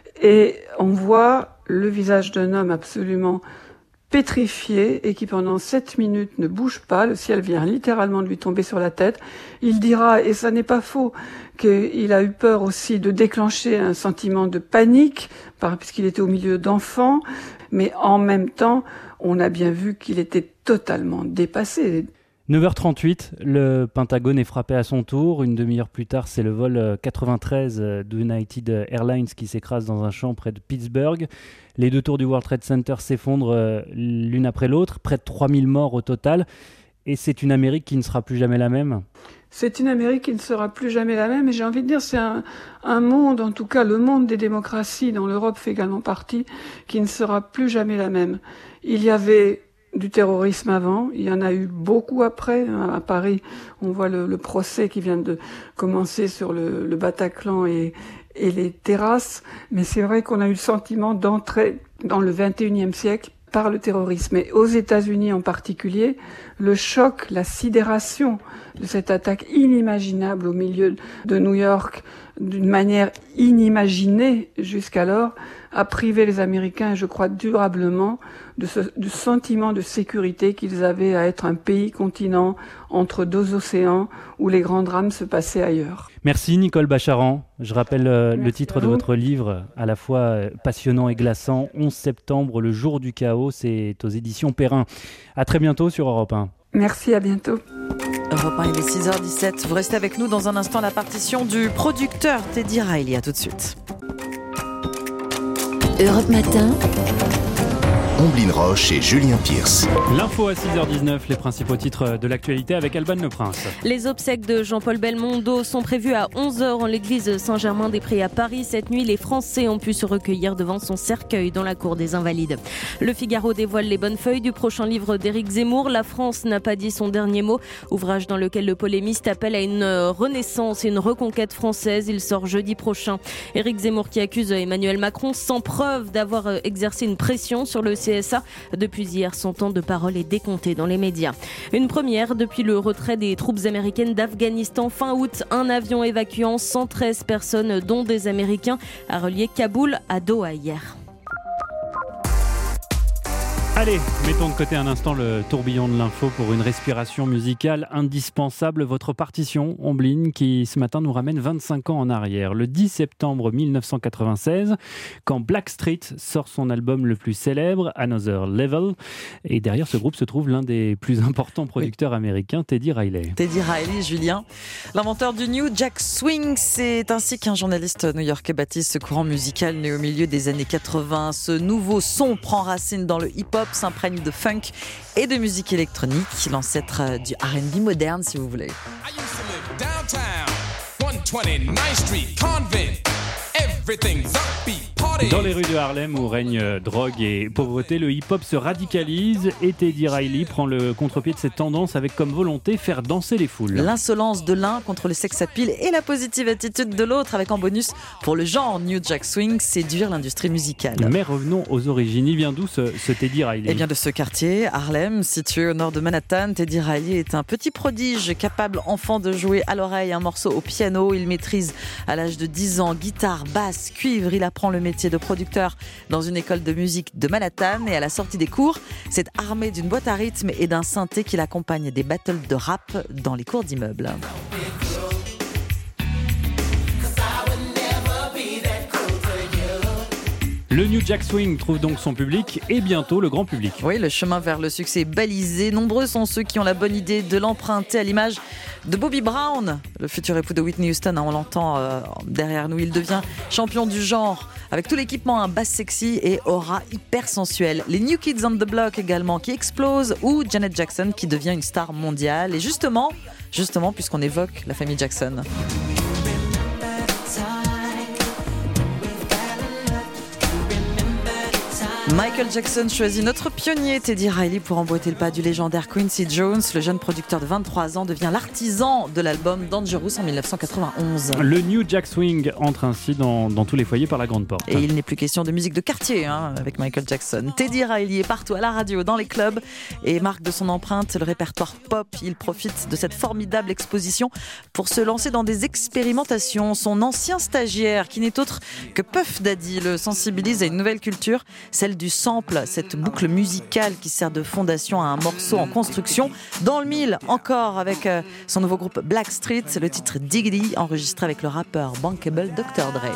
et on voit le visage d'un homme absolument pétrifié et qui pendant sept minutes ne bouge pas. Le ciel vient littéralement de lui tomber sur la tête. Il dira, et ça n'est pas faux, qu'il a eu peur aussi de déclencher un sentiment de panique, puisqu'il était au milieu d'enfants, mais en même temps, on a bien vu qu'il était totalement dépassé. neuf heures trente-huit, le Pentagone est frappé à son tour. Une demi-heure plus tard, c'est le vol quatre-vingt-treize d'United Airlines qui s'écrase dans un champ près de Pittsburgh. Les deux tours du World Trade Center s'effondrent l'une après l'autre, près de trois mille morts au total. Et c'est une Amérique qui ne sera plus jamais la même. C'est une Amérique qui ne sera plus jamais la même. Et j'ai envie de dire, c'est un, un monde, en tout cas le monde des démocraties, dont l'Europe fait également partie, qui ne sera plus jamais la même. Il y avait du terrorisme avant, il y en a eu beaucoup après. À Paris, on voit le, le procès qui vient de commencer sur le, le Bataclan et, et les terrasses. Mais c'est vrai qu'on a eu le sentiment d'entrer dans le vingt et unième siècle par le terrorisme. Et aux États-Unis en particulier, le choc, la sidération de cette attaque inimaginable au milieu de New York, d'une manière inimaginée jusqu'alors, a privé les Américains, je crois, durablement de ce du sentiment de sécurité qu'ils avaient à être un pays continent entre deux océans où les grands drames se passaient ailleurs. Merci Nicole Bacharan. Je rappelle euh, le titre de votre livre, à la fois euh, passionnant et glaçant, onze septembre, le jour du chaos, c'est aux éditions Perrin. À très bientôt sur Europe un. Merci, à bientôt. Europe un, il est six heures dix-sept. Vous restez avec nous dans un instant, la partition du producteur Teddy Riley. À tout de suite. Europe Matin. Omblin Roche et Julien Pierce. L'info à six heures dix-neuf, les principaux titres de l'actualité avec Alban Le Prince. Les obsèques de Jean-Paul Belmondo sont prévues à onze heures en l'église Saint-Germain-des-Prés à Paris. Cette nuit, les Français ont pu se recueillir devant son cercueil dans la cour des Invalides. Le Figaro dévoile les bonnes feuilles du prochain livre d'Éric Zemmour. La France n'a pas dit son dernier mot. Ouvrage dans lequel le polémiste appelle à une renaissance et une reconquête française. Il sort jeudi prochain. Éric Zemmour qui accuse Emmanuel Macron sans preuve d'avoir exercé une pression sur le C S A. Depuis hier, son temps de parole est décompté dans les médias. Une première depuis le retrait des troupes américaines d'Afghanistan fin août. Un avion évacuant cent treize personnes, dont des Américains, a relié Kaboul à Doha hier. Allez, mettons de côté un instant le tourbillon de l'info pour une respiration musicale indispensable. Votre partition, Omblin, qui ce matin nous ramène vingt-cinq ans en arrière. Le dix septembre mille neuf cent quatre-vingt-seize, quand Blackstreet sort son album le plus célèbre, Another Level. Et derrière ce groupe se trouve l'un des plus importants producteurs américains, Teddy Riley. Teddy Riley, Julien, l'inventeur du New Jack Swing. C'est ainsi qu'un journaliste new-yorkais baptise ce courant musical né au milieu des années quatre-vingts. Ce nouveau son prend racine dans le hip-hop, s'imprègne de funk et de musique électronique, l'ancêtre du R and B moderne si vous voulez. Dans les rues de Harlem où règne drogue et pauvreté, le hip-hop se radicalise et Teddy Riley prend le contre-pied de cette tendance avec comme volonté faire danser les foules. L'insolence de l'un contre le sex appeal et la positive attitude de l'autre avec en bonus pour le genre New Jack Swing séduire l'industrie musicale. Mais revenons aux origines. Il vient d'où ce, ce Teddy Riley ? Eh bien de ce quartier, Harlem, situé au nord de Manhattan. Teddy Riley est un petit prodige capable enfant de jouer à l'oreille un morceau au piano. Il maîtrise à l'âge de dix ans guitare, basse, basse, cuivre. Il apprend le métier de producteur dans une école de musique de Manhattan et à la sortie des cours, c'est armé d'une boîte à rythme et d'un synthé qui l'accompagne des battles de rap dans les cours d'immeubles. Le New Jack Swing trouve donc son public et bientôt le grand public. Oui, le chemin vers le succès est balisé. Nombreux sont ceux qui ont la bonne idée de l'emprunter à l'image de Bobby Brown, le futur époux de Whitney Houston. On l'entend euh, derrière nous. Il devient champion du genre avec tout l'équipement, un bass sexy et aura hyper sensuelle. Les New Kids on the Block également qui explosent ou Janet Jackson qui devient une star mondiale. Et justement, justement puisqu'on évoque la famille Jackson. Michael Jackson choisit notre pionnier Teddy Riley pour emboîter le pas du légendaire Quincy Jones. Le jeune producteur de vingt-trois ans devient l'artisan de l'album Dangerous en dix-neuf cent quatre-vingt-onze. Le New Jack Swing entre ainsi dans, dans tous les foyers par la grande porte. Et il n'est plus question de musique de quartier hein, avec Michael Jackson. Teddy Riley est partout à la radio, dans les clubs et marque de son empreinte le répertoire pop. Il profite de cette formidable exposition pour se lancer dans des expérimentations. Son ancien stagiaire, qui n'est autre que Puff Daddy, le sensibilise à une nouvelle culture, celle du sample, cette boucle musicale qui sert de fondation à un morceau en construction. Dans le mille, encore avec euh, son nouveau groupe Blackstreet, le titre Diggity, enregistré avec le rappeur bankable docteur Dre.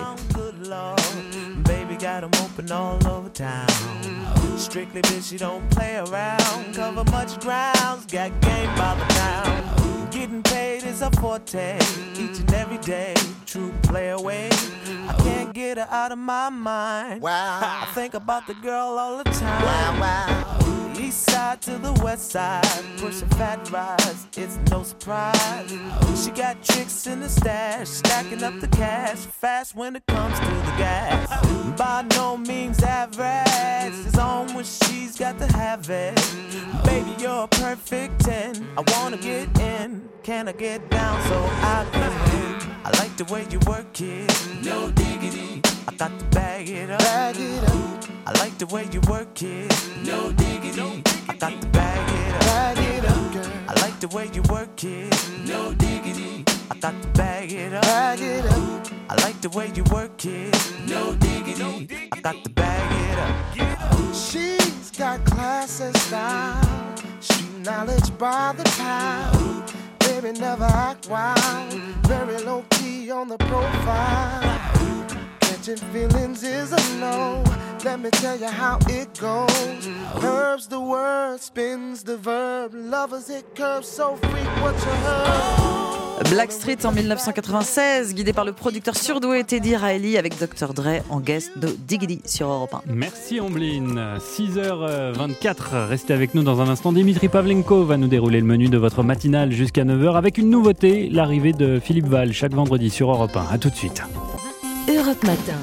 Getting paid is a forte, each and every day, true play away. I can't get her out of my mind. Wow. I think about the girl all the time. Wow, wow. East side to the west side, pushing fat rides, it's no surprise. She got tricks in the stash, stacking up the cash, fast when it comes to the gas. By no means average, it's on when she's got to have it. Baby, you're a perfect ten, I wanna get in. Can I get down so I can win? I like the way you work it, no diggity. I got to bag it up, bag it up. I like the way you work it, no diggity. I got to bag it up, bag it up, girl. I like the way you work it, no diggity. I got to bag it up, bag it up. I like the way you work it, no diggity. I got to bag it up. She's got class and style, street knowledge by the pound. Baby, never act wild, very low key on the profile. Catching feelings is a no. Let me tell you how it goes. Curves the word, spins the verb. Lovers it curves so freak what you heard. Blackstreet en dix-neuf cent quatre-vingt-seize, guidé par le producteur surdoué Teddy Riley avec docteur Dre en guest de Diggity sur Europe un. Merci Amblin. six heures vingt-quatre, restez avec nous dans un instant. Dimitri Pavlenko va nous dérouler le menu de votre matinale jusqu'à neuf heures avec une nouveauté, l'arrivée de Philippe Val chaque vendredi sur Europe un. A tout de suite. Europe Matin.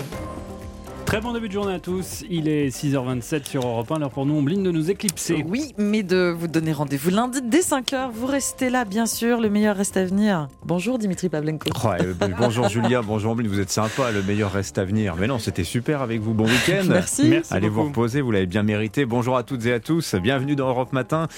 Très bon début de journée à tous, il est six heures vingt-sept sur Europe un, l'heure pour nous, Ombline, de nous éclipser. Oui, mais de vous donner rendez-vous lundi dès cinq heures, vous restez là bien sûr, le meilleur reste à venir. Bonjour Dimitri Pavlenko. Oh, euh, bonjour Julien, bonjour Ombline, vous êtes sympa, le meilleur reste à venir. Mais non, c'était super avec vous, bon week-end. Merci. Merci Allez beaucoup. vous reposer, vous l'avez bien mérité. Bonjour à toutes et à tous, bienvenue dans Europe Matin.